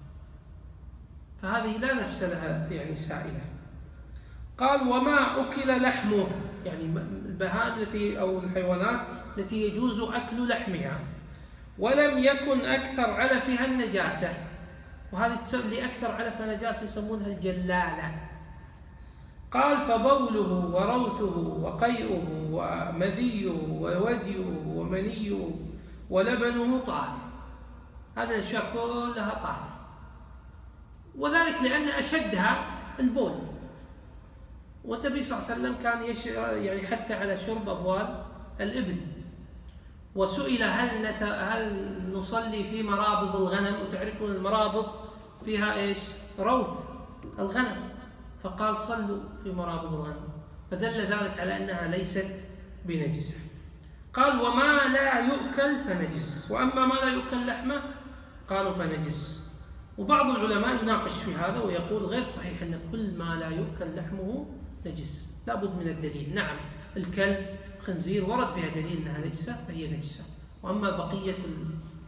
فهذه لا نفس لها يعني سائلة. قال وما أكل لحمه، يعني البهائم التي أو الحيوانات التي يجوز أكل لحمها ولم يكن أكثر علفها النجاسة، وهذه تسمى أكثر علفها نجاسة يسمونها الجلالة. قال فبوله وروثه وقيئه ومذيه ووديه ومنيه ولبنه طاهر، هذه الأشياء كلها طاهرة، وذلك لأن أشدها البول، والنبي صلى الله عليه وسلم كان يش... يعني حث على شرب أبوال الإبل. وسئل هل, نت... هل نصلي في مرابض الغنم، وتعرفون المرابض فيها إيش؟ روث الغنم، فقال صلوا في مرابض الغنم، فدل ذلك على أنها ليست بنجسة. قال وما لا يؤكل فنجس، وأما ما لا يؤكل لحمه قالوا فنجس. وبعض العلماء يناقش في هذا ويقول غير صحيح أن كل ما لا يؤكل لحمه نجس، لابد من الدليل. نعم الكلب خنزير ورد فيها دليل أنها نجسة فهي نجسة، وأما بقية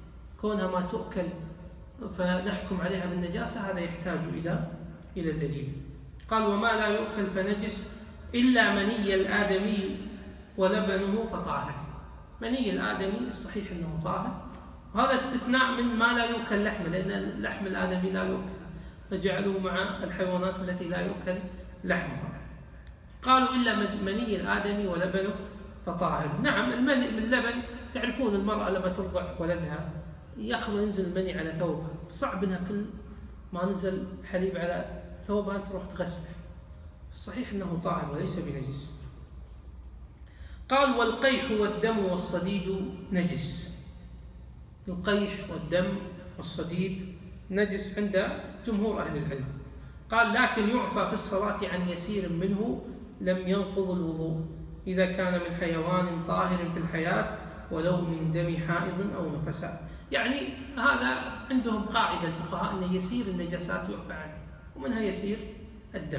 كونها ما تؤكل فنحكم عليها بالنجاسة، هذا يحتاج إلى إلى دليل. قال وما لا يؤكل فنجس إلا مني الآدمي ولبنه فطاهر. مني الآدمي الصحيح أنه طاهر، وهذا استثناء من ما لا يؤكل لحمه، لأن لحم الآدمي لا يؤكل، فجعلوه مع الحيوانات التي لا يؤكل لحمها. قالوا إلا مني الآدمي ولبنه فطاهر. نعم، المني من اللبن، تعرفون المرأة لما ترضع ولدها يخلو ينزل المني على ثوبها، صعب انها كل ما نزل حليب على ثوبها تروح تغسله. الصحيح انه طاهر وليس بنجس. قال والقيح والدم والصديد نجس. القيح والدم والصديد نجس عند جمهور اهل العلم. قال لكن يعفى في الصلاة عن يسير منه لم ينقض الوضوء اذا كان من حيوان طاهر في الحياة ولو من دم حائض او نفساء. يعني هذا عندهم قاعدة الفقهاء أن يسير النجاسات يعفى عنه، ومنها يسير الدم.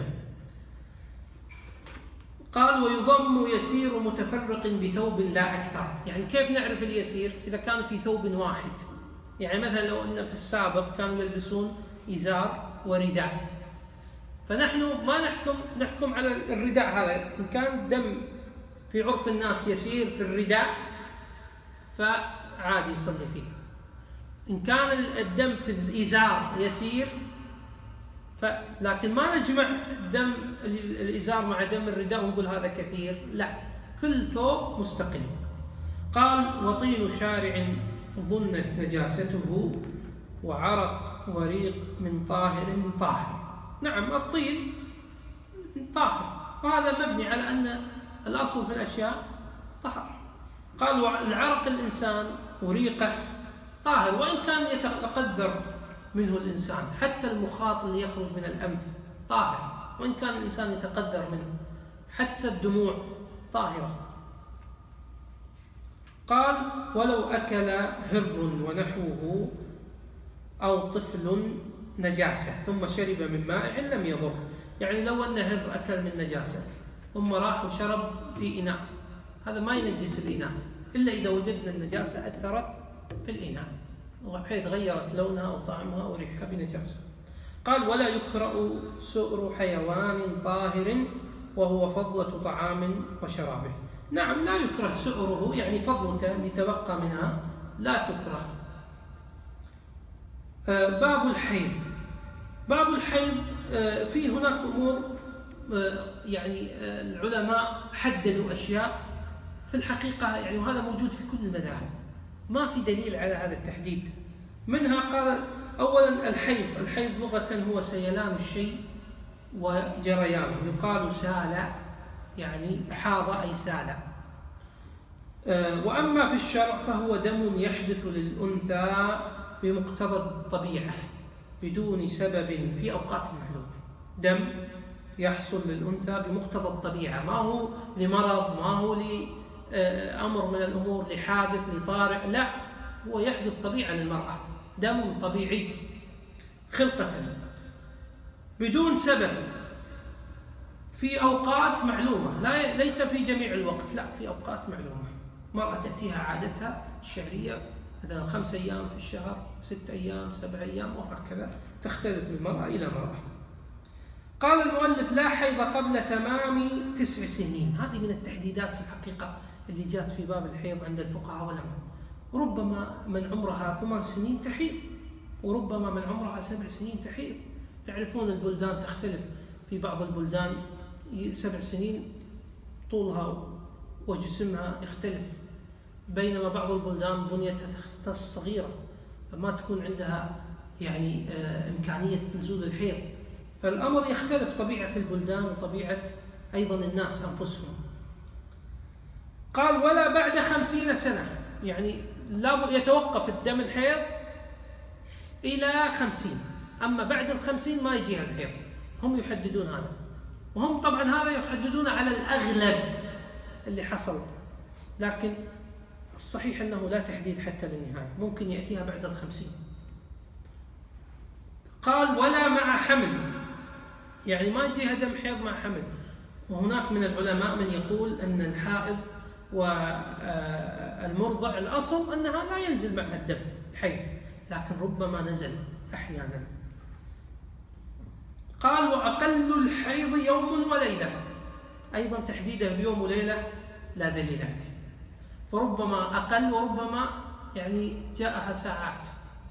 قال ويضم يسير متفرق بثوب لا أكثر. يعني كيف نعرف اليسير؟ إذا كان في ثوب واحد. يعني مثلا لو أن في السابق كانوا يلبسون إزار ورداء، فنحن ما نحكم نحكم على الرداء هذا. إن كان الدم في عرف الناس يسير في الرداء فعادي يصلي فيه. إن كان الدم في الإزار يسير ف... لكن ما نجمع دم الإزار مع دم الرداء ونقول هذا كثير، لا، كل ثوب مستقل. قال وطين شارع ظنت نجاسته وعرق وريق من طاهر طاهر. نعم، الطين طاهر، وهذا مبني على أن الأصل في الأشياء طهر. قال العرق الإنسان وريقه طاهر، وإن كان يتقذر منه الإنسان، حتى المخاط اللي يخرج من الأنف طاهر، وإن كان الإنسان يتقذر منه، حتى الدموع طاهرة. قال ولو أكل هر ونحوه أو طفل نجاسة ثم شرب من ماء لم يضر. يعني لو أن هر أكل من نجاسة ثم راح وشرب في إناء، هذا ما ينجس الإناء إلا إذا وجدنا النجاسة أثرت في الإناء بحيث غيرت لونها أو طعمها أو ريحها بنجاسة. قال ولا يكرأ سؤر حيوان طاهر وهو فضلة طعام وشرابه. نعم، لا يكره سؤره، يعني فضلته اللي تبقى منها لا تكره. آه باب الحيض. باب الحيض آه في هناك أمور آه يعني آه العلماء حددوا أشياء في الحقيقة، يعني وهذا موجود في كل المذاهب، ما في دليل على هذا التحديد. منها قال أولا الحيض. الحيض لغة هو سيلان الشيء وجريانه، يقال سال يعني حاض أي سال. أه وأما في الشرع فهو دم يحدث للأنثى بمقتضى الطبيعة بدون سبب في أوقات معلومة. دم يحصل للأنثى بمقتضى الطبيعة، ما هو لمرض، ما هو لأمر من الأمور، لحادث، لطارئ، لا، هو يحدث طبيعة للمرأة، دم طبيعي خلقة بدون سبب في أوقات معلومة، لا ليس في جميع الوقت، لا، في أوقات معلومة. مرأة تأتيها عادتها الشهرية مثلا خمس أيام في الشهر، ست أيام، سبع أيام، وهكذا تختلف من مرأة إلى مرأة. قال المؤلف لا حيض قبل تمام تسع سنين. هذه من التحديدات في الحقيقة اللي جاءت في باب الحيض عند الفقهاء والعلماء. ربما من عمرها ثمان سنين تحيض، وربما من عمرها سبع سنين تحيض. تعرفون البلدان تختلف، في بعض البلدان سبع سنين طولها وجسمها يختلف، بينما بعض البلدان بنيتها تختص صغيرة فما تكون عندها يعني إمكانية نزول الحيض، فالأمر يختلف، طبيعة البلدان وطبيعة أيضا الناس أنفسهم. قال ولا بعد خمسين سنة، يعني لا يتوقف الدم الحيض إلى خمسين، أما بعد الخمسين ما يجيها الحيض. هم يحددون هذا، وهم طبعا هذا يحددون على الأغلب اللي حصل، لكن الصحيح أنه لا تحديد حتى للنهاية، ممكن يأتيها بعد الخمسين. قال ولا مع حمل، يعني ما يجيها دم حيض مع حمل. وهناك من العلماء من يقول أن الحائض والمرضع الأصل أنها لا ينزل معها الدم الحيض، لكن ربما نزل أحيانا. قال وأقل الحيض يوم وليلة، أيضا تحديده بيوم وليلة لا دليل عليه، فربما أقل وربما يعني جاءها ساعات.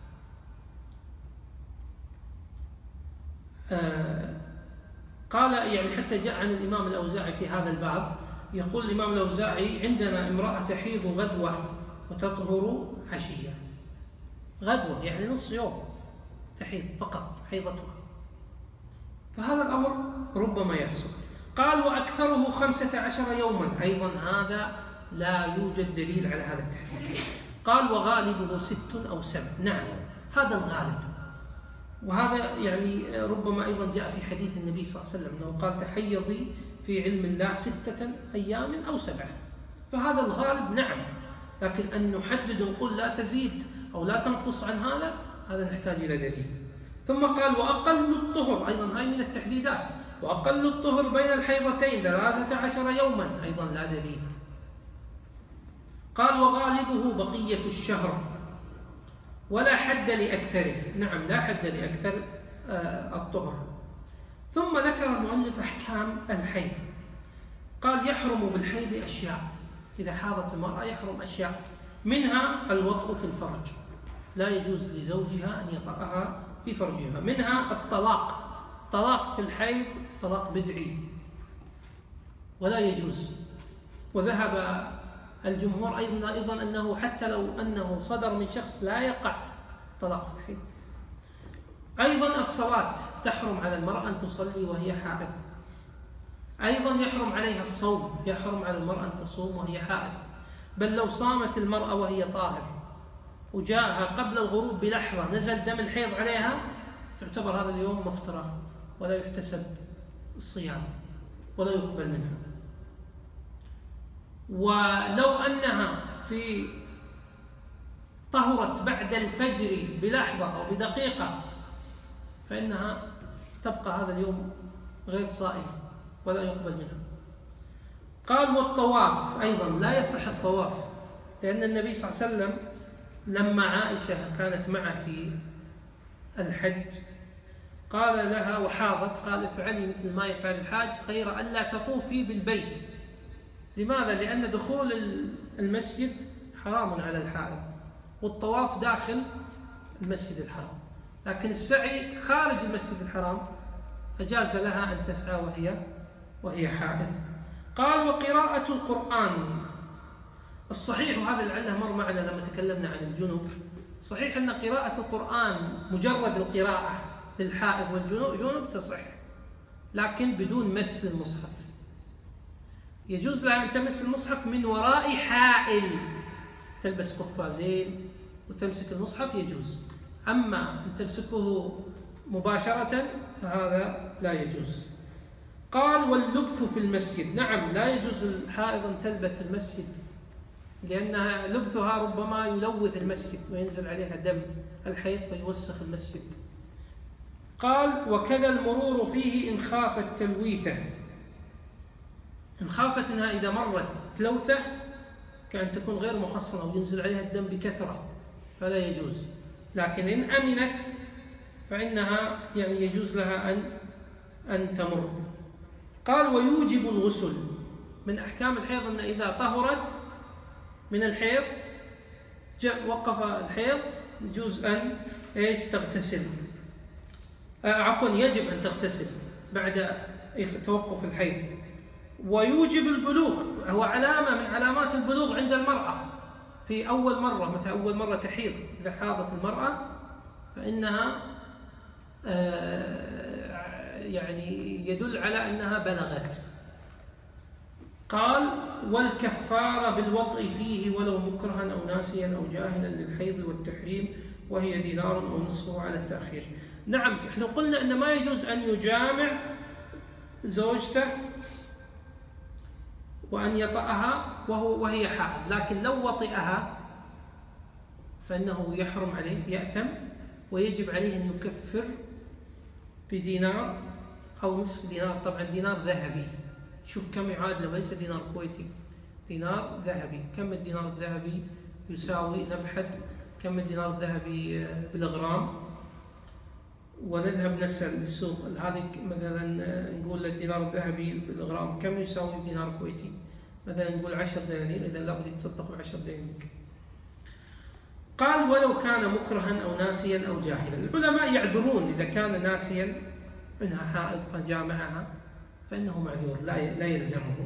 آه قال يعني حتى جاء عن الإمام الأوزاعي في هذا الباب، يقول الإمام الأوزاعي عندنا امرأة تحيض غدوة وتطهر عشية. غدوة يعني نص يوم تحيض فقط حيضتها، فهذا الأمر ربما يحصل. قال وأكثره خمسة عشر يوما، أيضا هذا لا يوجد دليل على هذا التحديد. قال وغالبه ست أو سبع، نعم هذا الغالب، وهذا يعني ربما أيضا جاء في حديث النبي صلى الله عليه وسلم أنه قال تحيضي في علم الله ستة أيام أو سبعة، فهذا الغالب نعم، لكن أن نحدد ونقول لا تزيد أو لا تنقص عن هذا، هذا نحتاج إلى دليل. ثم قال وأقل الطهر، أيضا هاي من التحديدات، وأقل الطهر بين الحيضتين ثلاثة عشر يوما، أيضا لا دليل. قال وغالبه بقية الشهر ولا حد لأكثره، نعم لا حد لأكثر آه الطهر. ثم ذكر المؤلف أحكام الحيض، قال يحرم بالحيض أشياء، إذا حاضت المرأة يحرم أشياء، منها الوطء في الفرج، لا يجوز لزوجها أن يطأها في فرجها، منها الطلاق، طلاق في الحيض طلاق بدعي ولا يجوز، وذهب الجمهور أيضا أيضا أنه حتى لو أنه صدر من شخص لا يقع طلاق في الحيض. أيضا الصلاة تحرم على المرأة أن تصلي وهي حائض، أيضا يحرم عليها الصوم، يحرم على المرأة أن تصوم وهي حائض، بل لو صامت المرأة وهي طاهر وجاءها قبل الغروب بلحظة نزل دم الحيض عليها، تعتبر هذا اليوم مفطرة ولا يحتسب الصيام ولا يقبل منها. ولو أنها في طهرت بعد الفجر بلحظة أو بدقيقة فإنها تبقى هذا اليوم غير صائمة ولا يقبل منها. قال والطواف أيضا لا يصح الطواف، لأن النبي صلى الله عليه وسلم لما عائشة كانت معه في الحج قال لها وحاضت، قال افعلي مثل ما يفعل الحاج غير أن لا تطوفي بالبيت. لماذا؟ لأن دخول المسجد حرام على الحائض، والطواف داخل المسجد الحرام، لكن السعي خارج المسجد الحرام فجاز لها أن تسعى وهي وهي حائض. قال وقراءة القرآن، الصحيح وهذا لعله مر معنا لما تكلمنا عن الجنوب، صحيح أن قراءة القرآن مجرد القراءة للحائض والجنوب تصح، لكن بدون مس المصحف. يجوز لها أن تمس المصحف من وراء حائل، تلبس قفازين وتمسك المصحف يجوز، أما أن تمسكه مباشرة فهذا لا يجوز. قال واللبث في المسجد، نعم لا يجوز الحائض أن تلبث في المسجد، لأنها لبثها ربما يلوث المسجد وينزل عليها دم الحيض فيوسخ المسجد. قال وكذا المرور فيه إن خافت تلويثه، إن خافت أنها إذا مرت تلوثه كأن تكون غير محصنة وينزل عليها الدم بكثرة فلا يجوز، لكن إن أمنت فإنها يعني يجوز لها أن أن تمر. قال ويوجب الغسل، من أحكام الحيض أن إذا طهرت من الحيض جاء وقف الحيض يجوز أن إيش تغتسل، آه عفوا يجب أن تغتسل بعد توقف الحيض. ويوجب البلوغ، هو علامة من علامات البلوغ عند المرأة في أول مرة، متى أول مرة تحيض إذا حاضت المرأة فإنها آه يعني يدل على أنها بلغت. قال والكفارة بالوطء فيه ولو مكرها أو ناسيا أو جاهلا للحيض والتحريم، وهي دينار أو نصفه على التأخير. نعم احنا قلنا أن ما يجوز أن يجامع زوجته وأن يطأها وهو وهي حائض، لكن لو وطئها فإنه يحرم عليه، يأثم ويجب عليه أن يكفر بدينار أو نصف دينار، طبعا دينار ذهبي، شوف كم يعادله، ليس دينار كويتي، دينار ذهبي. كم الدينار الذهبي يساوي؟ نبحث كم الدينار الذهبي بالغرام، ونذهب نسأل السوق هذه مثلا نقول الدينار الذهبي بالغرام كم يساوي الدينار الكويتي، مثلا نقول عشر دنانير، إذا لابد يتصدق بعشر دنانير. قال ولو كان مكرها أو ناسيا أو جاهلا. العلماء يعذرون إذا كان ناسيا إنها حائض فجامعها فإنه معذور لا لا يلزمه.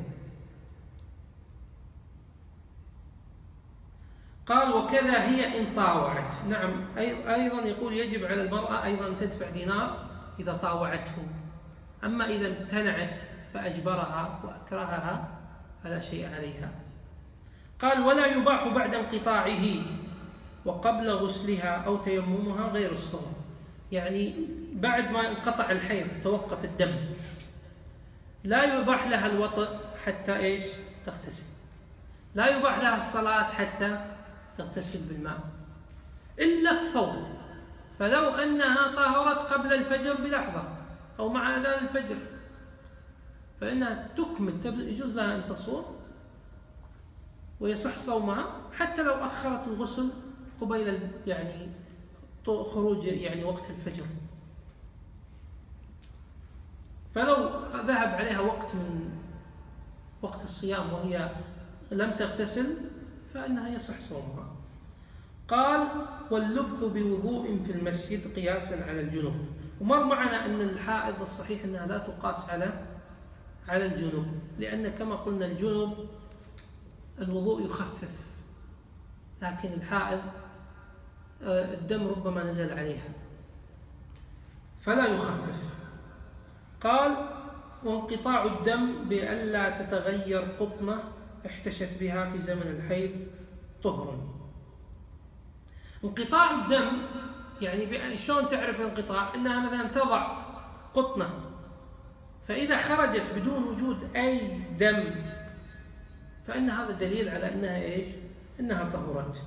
قال وكذا هي إن طاوعت. نعم أيضا يقول يجب على المرأة أيضا تدفع دينار إذا طاوعته، أما إذا امتنعت فأجبرها وأكرهها فلا شيء عليها. قال ولا يباح بعد انقطاعه وقبل غسلها أو تيممها غير الصوم، يعني بعد ما انقطع الحيض توقف الدم لا يباح لها الوطئ حتى إيش تغتسل، لا يباح لها الصلاة حتى تغتسل بالماء إلا الصوم. فلو أنها طهرت قبل الفجر بلحظة أو مع أذان الفجر فإنها تكمل، يجوز لها أن تصوم ويصح صومها حتى لو أخرت الغسل قبيل يعني خروج يعني وقت الفجر. فلو ذهب عليها وقت من وقت الصيام وهي لم تغتسل فإنها يصح صومها. قال واللبث بوضوء في المسجد قياسا على الجنوب. ومر معنا أن الحائض الصحيح أنها لا تقاس على على الجنوب، لأن كما قلنا الجنوب الوضوء يخفف، لكن الحائض الدم ربما نزل عليها فلا يخفف. قال وانقطاع الدم بألا تتغير قطنة احتشت بها في زمن الحيض طهر. انقطاع الدم يعني شلون تعرف الانقطاع؟ انها مثلا تضع قطنة فإذا خرجت بدون وجود أي دم فإن هذا دليل على أنها إيش؟ أنها طهرت.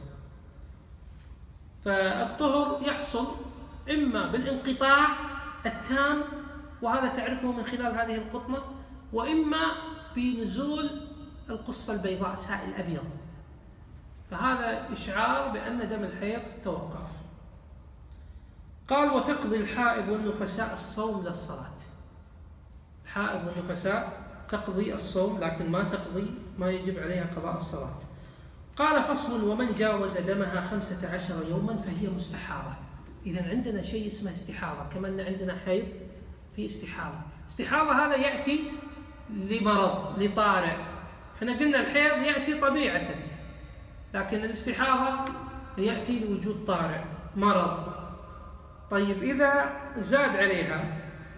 فالطهر يحصل إما بالانقطاع التام وهذا تعرفه من خلال هذه القطنة، وإما بنزول القصة البيضاء سائل أبيض، فهذا إشعار بأن دم الحيض توقف. قال وتقضي الحائض والنفساء الصوم للصلاة. الحائض والنفساء تقضي الصوم لكن ما تقضي ما يجب عليها قضاء الصلاة. قال فصل ومن جاوز دمها خمسة عشر يوما فهي مستحاضة. إذن عندنا شيء اسمه استحاضة، كما أن عندنا حيض في استحاضة. استحاضة هذا يأتي لمرض لطارئ، احنا قلنا الحيض يأتي طبيعة، لكن الاستحاضة يأتي لوجود طارئ مرض. طيب إذا زاد عليها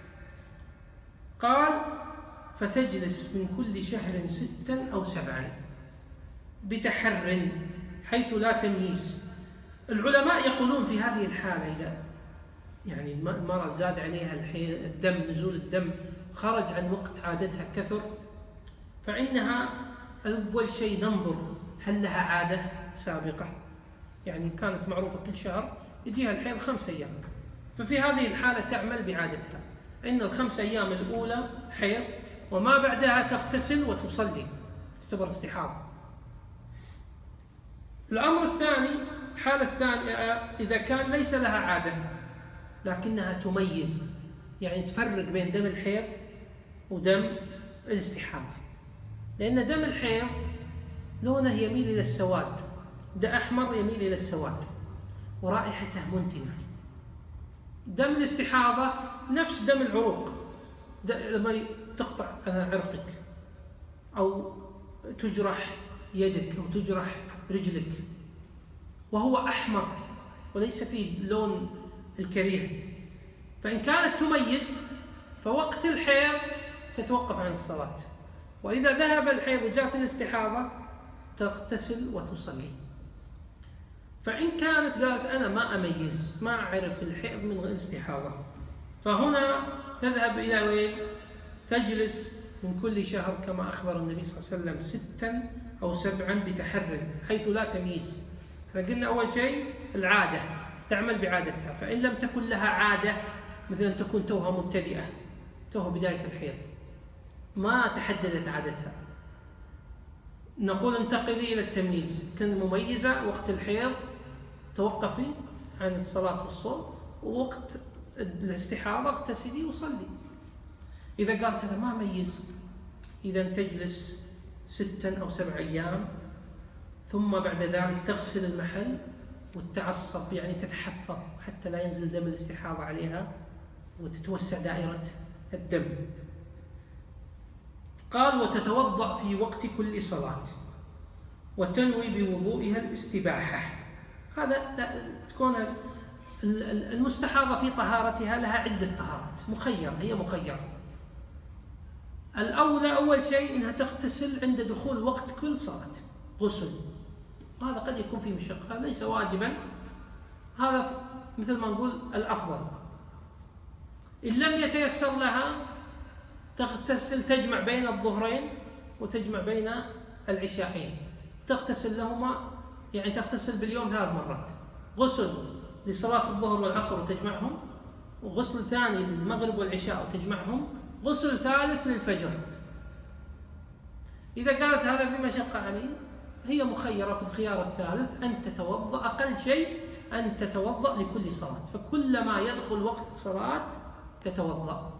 قال فتجلس من كل شهر ستا أو سبعا بتحر حيث لا تمييز. العلماء يقولون في هذه الحالة إذا يعني المرأة زاد عليها الدم نزول الدم خرج عن وقت عادتها كثر، فإنها أول شيء ننظر هل لها عادة سابقة، يعني كانت معروفة كل شهر يجيها الحيض خمس أيام، ففي هذه الحالة تعمل بعادتها إن الخمس أيام الأولى حيض وما بعدها تغتسل وتصلي، تعتبر استحاضة. الأمر الثاني الحالة الثانية إذا كان ليس لها عادة لكنها تميز، يعني تفرق بين دم الحيض ودم الاستحاضة، لأن دم الحيض لونه يميل إلى السواد، ده أحمر يميل إلى السواد ورائحته منتنة. دم الاستحاضة نفس دم العروق، لما تقطع عرقك أو تجرح يدك أو تجرح رجلك وهو أحمر وليس فيه اللون الكريه، فإن كانت تميز فوقت الحيض تتوقف عن الصلاة، وإذا ذهب الحيض وجاءت الاستحاضة تغتسل وتصلي. فإن كانت قالت أنا ما أميز ما أعرف الحيض من الاستحاضة فهنا تذهب إلى وين؟ تجلس من كل شهر كما أخبر النبي صلى الله عليه وسلم ستا أو سبعا بتحر حيث لا تمييز. فقلنا أول شيء العادة تعمل بعادتها، فإن لم تكن لها عادة مثلا تكون توها مبتدئة توها بداية الحيض ما تحددت عادتها نقول انتقلي إلى التمييز، كنت مميزة وقت الحيض توقفي عن الصلاة والصوم، ووقت الاستحاضة اغتسلي وصلي. إذا قالت أنا ما أميز، إذا تجلس ستا أو سبع أيام ثم بعد ذلك تغسل المحل وتتعصب، يعني تتحفظ حتى لا ينزل دم الاستحاضة عليها وتتوسع دائرة الدم. قال وتتوضأ في وقت كل صلاة وتنوي بوضوئها الاستباحة. هذا تكون المستحاضة في طهارتها لها عدة طهارات مخيرة، هي مخيرة. الأولى أول شيء إنها تغتسل عند دخول وقت كل صلاة غسل، وهذا قد يكون فيه مشقة، ليس واجبا، هذا مثل ما نقول الأفضل. إن لم يتيسر لها تغتسل، تجمع بين الظهرين وتجمع بين العشاءين، تغتسل لهما، يعني تغتسل باليوم ثلاث مرات، غسل لصلاة الظهر والعصر وتجمعهم، وغسل ثاني للمغرب والعشاء وتجمعهم، غسل ثالث للفجر. إذا قالت هذا في مشقة علي، هي مخيرة في الخيار الثالث أن تتوضأ، أقل شيء أن تتوضأ لكل صلاة، فكلما يدخل وقت صلاة تتوضأ.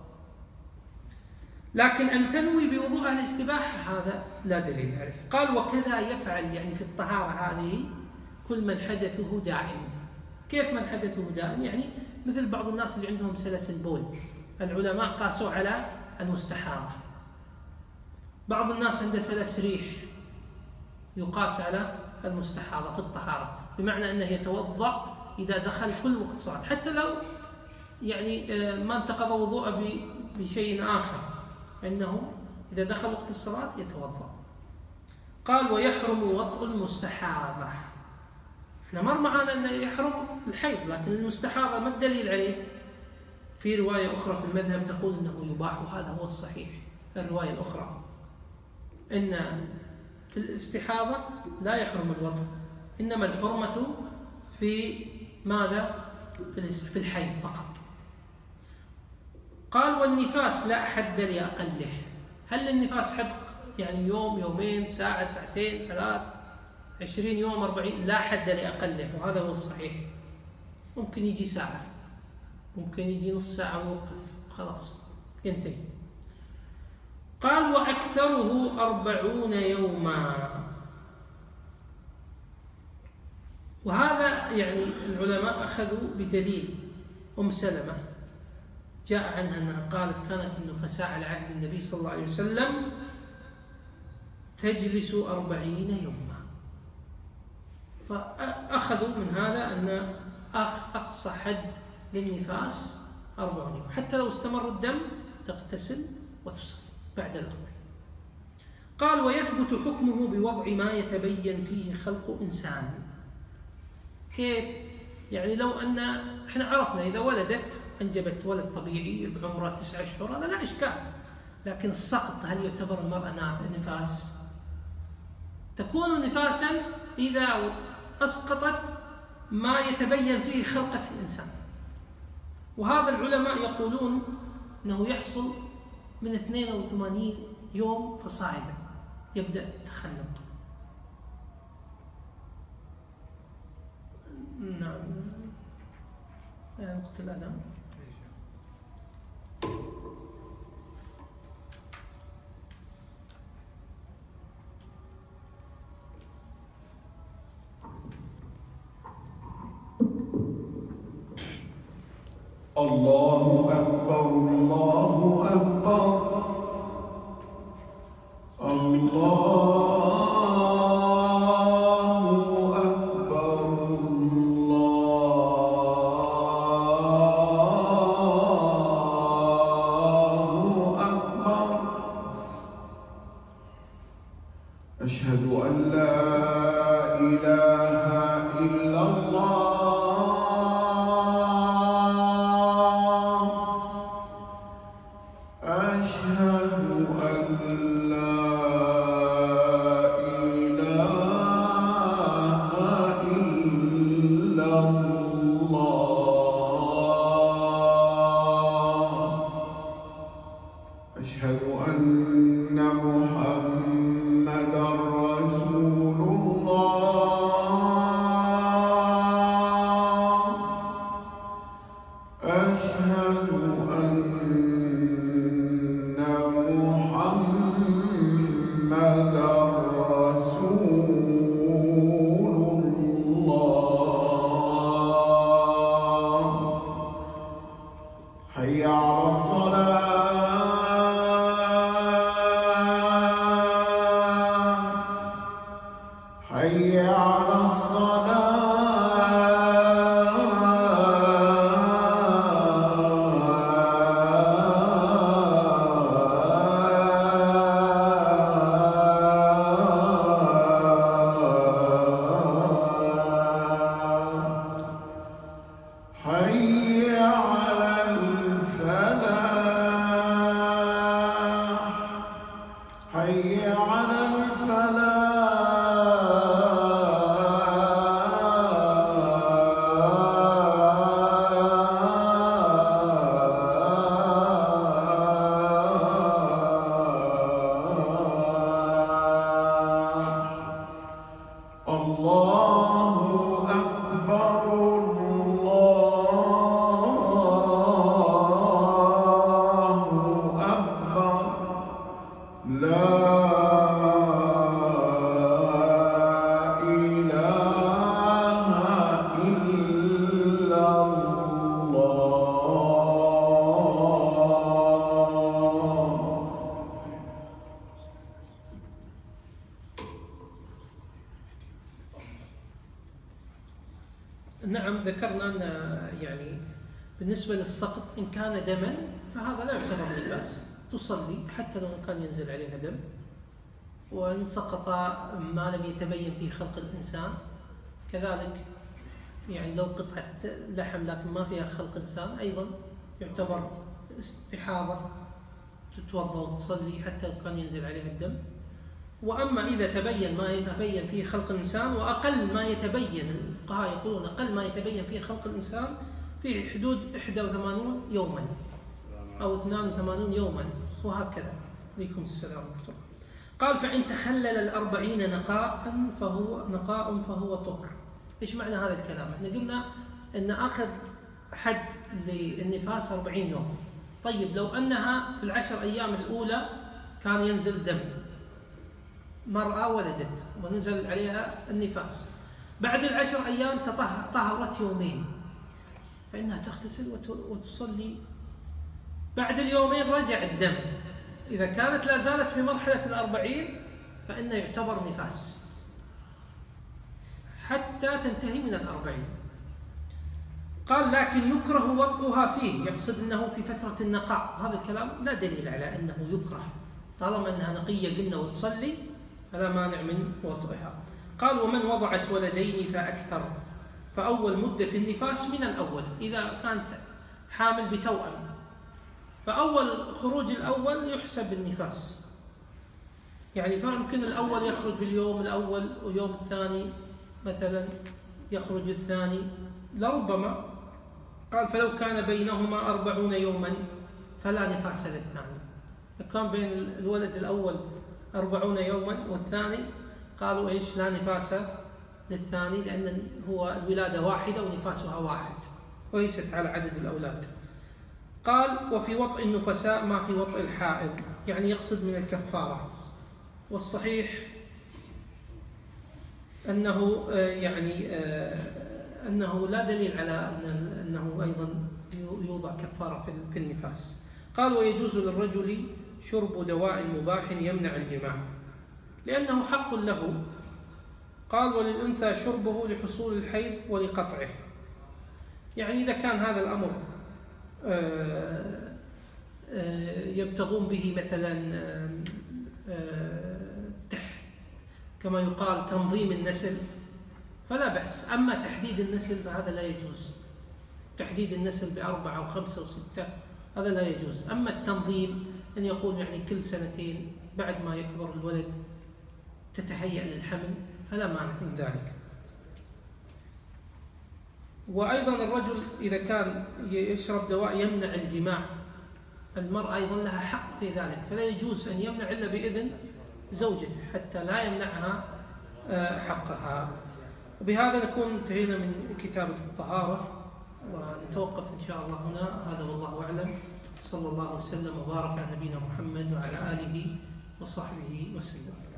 لكن أن تنوي بوضوءها الاستباحة هذا لا دليل عليه. قال وكذا يفعل، يعني في الطهارة هذه كل من حدثه دائم. كيف من حدثه دائم؟ يعني مثل بعض الناس اللي عندهم سلاسل بول، العلماء قاسوا على المستحاضة. بعض الناس عنده سلس ريح يقاس على المستحاضة في الطهارة، بمعنى أنه يتوضأ إذا دخل كل وقت صلاة، حتى لو يعني ما انتقض وضوءه بشيء آخر، أنه إذا دخل وقت الصلاة يتوضأ. قال ويحرم وطء المستحاضة. احنا مر معنا أنه يحرم الحيض، لكن المستحاضة ما الدليل عليه؟ في رواية أخرى في المذهب تقول أنه يباح، وهذا هو الصحيح. الرواية الأخرى أن في الاستحاضة لا يحرم الوطء، إنما الحرمة في ماذا؟ في الحيض فقط. قال والنفاس لا حد لأقله. هل النفاس حد يعني يوم، يومين، ساعة، ساعتين، ثلاث، عشرين يوم، أربعين؟ لا حد لأقله، وهذا هو الصحيح. ممكن يجي ساعة، ممكن يجي نص ساعة ويوقف، خلاص ينتهي. قال وأكثره أربعون يوما. وهذا يعني العلماء أخذوا بدليل أم سلمة جاء عنها أنها قالت كانت النفساء على عهد النبي صلى الله عليه وسلم تجلس أربعين يوما، فأخذوا من هذا أن أقصى حد للنفاس أربعين يوم، حتى لو استمر الدم تغتسل وتصلي بعد الأربعين. قال ويثبت حكمه بوضع ما يتبين فيه خلق إنسان. كيف؟ يعني لو أن احنا عرفنا إذا ولدت أنجبت ولد طبيعي بعمره تسعة أشهر هذا لا إشكال، لكن السقط هل يعتبر المرأة نفاس؟ تكون نفاسا إذا أسقطت ما يتبين فيه خلقة الإنسان، وهذا العلماء يقولون أنه يحصل من اثنين وثمانين يوم فصاعدا يبدأ التخلق. نعم، يعني وقت الأذان. الله أكبر الله أكبر الله أشهد أن لا إله إلا الله أشهد أن لا إله إلا الله أشهد أن محمد رسول الله حي على الفلاح. الله أكبر الله أكبر لا إله إلا الله. نعم، ذكرنا أن يعني بالنسبة للسقط إن كان دما فهذا لا يعتبر نفاس، تصلي حتى لو كان ينزل عليها دم. وإن سقط ما لم يتبين في خلق الإنسان كذلك، يعني لو قطعة لحم لكن ما فيها خلق إنسان أيضا يعتبر استحاضة، تتوضأ وتصلي حتى لو كان ينزل عليها الدم. وأما إذا تبين ما يتبين فيه خلق الإنسان، وأقل ما يتبين، الفقهاء يقولون أقل ما يتبين فيه خلق الإنسان في حدود واحد وثمانين يوما أو اثنين وثمانين يوما وهكذا. عليكم السلام ورحمة الله. قال فإن تخلل الأربعين نقاء فهو نقاء فهو طهر. إيش معنى هذا الكلام؟ احنا قلنا أن آخر حد للنفاس أربعين يوم. طيب لو أنها في العشر أيام الأولى كان ينزل دم، مرأة ولدت ونزل عليها النفاس، بعد العشر أيام طهرت يومين، فإنها تغتسل وتصلي. بعد اليومين رجع الدم، إذا كانت لا زالت في مرحلة الأربعين فإنه يعتبر نفاس حتى تنتهي من الأربعين. قال لكن يكره وطئها فيه، يقصد أنه في فترة النقاء. هذا الكلام لا دليل على أنه يكره، طالما أنها نقية قلنا وتصلي فلا مانع من وطئها. قال ومن وضعت ولدين فأكثر فأول مدة النفاس من الأول، إذا كانت حامل بتوأم فأول خروج الأول يحسب النفاس، يعني فيمكن الأول يخرج في اليوم الأول ويوم الثاني مثلا يخرج الثاني لربما. قال فلو كان بينهما أربعون يوما فلا نفاس للثاني. فكان بين الولد الأول أربعون يوما والثاني قالوا إيش لا نفاس للثاني، لأن هو الولادة واحدة ونفاسها واحد وليست على عدد الأولاد. قال وفي وطئ النفساء ما في وطئ الحائض، يعني يقصد من الكفارة. والصحيح أنه يعني أنه لا دليل على أنه أيضا يوضع كفارة في النفاس. قال ويجوز للرجل شرب دواء مباح يمنع الجماع لأنه حق له. قال وللأنثى شربه لحصول الحيض ولقطعه، يعني إذا كان هذا الأمر يبتغون به مثلا تحت كما يقال تنظيم النسل فلا بأس. أما تحديد النسل فهذا لا يجوز، تحديد النسل بأربعة أو خمسة أو ستة هذا لا يجوز. أما التنظيم أن يقول يعني كل سنتين بعد ما يكبر الولد تتهيأ للحمل فلا مانع من ذلك. وأيضا الرجل إذا كان يشرب دواء يمنع الجماع، المرأة أيضا لها حق في ذلك، فلا يجوز أن يمنع إلا بإذن زوجته حتى لا يمنعها حقها. وبهذا نكون انتهينا من كتابة الطهارة، ونتوقف إن شاء الله هنا. هذا والله أعلم، صلى الله وسلم وبارك على نبينا محمد وعلى آله وصحبه وسلم.